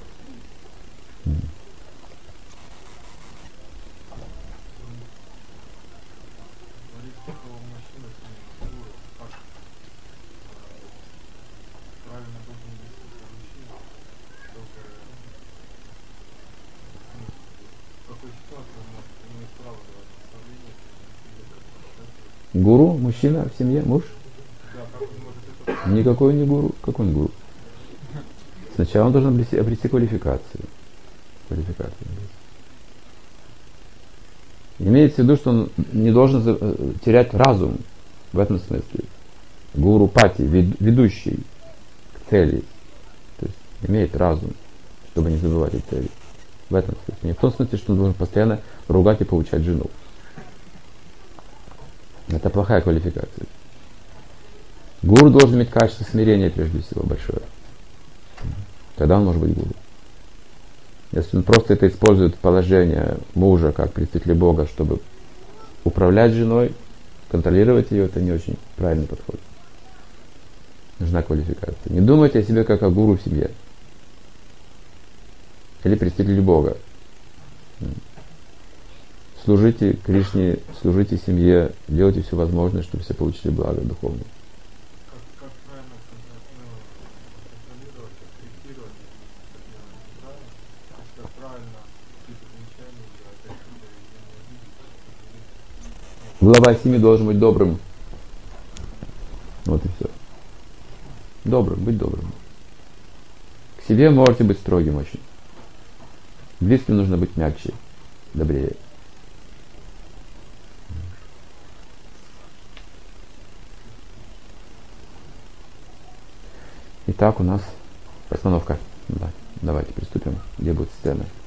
Гуру, мужчина в семье, муж? Никакой не гуру. Какой он гуру? Сначала он должен обрести квалификацию. Имеется в виду, что он не должен терять разум в этом смысле. Гуру пати, ведущий к цели. То есть имеет разум, чтобы не забывать о цели. В этом смысле. Не в том смысле, что он должен постоянно ругать и поучать жену. Это плохая квалификация. Гуру должен иметь качество смирения прежде всего большое. Тогда он может быть гуру. Если он просто это использует положение мужа как представителя Бога, чтобы управлять женой, контролировать ее, это не очень правильный подход. Нужна квалификация. Не думайте о себе как о гуру в семье. Или представителю Бога. Служите Кришне, служите семье, делайте все возможное, чтобы все получили благо духовное. Как правильно контролировать, корректировать, как правильно какие-то замечания делать, Глава семьи должен быть добрым. Вот и все. Добрым, быть добрым. К себе можете быть строгим очень. Близким нужно быть мягче, добрее. Итак, у нас постановка. Да, давайте приступим. Где будет сцена?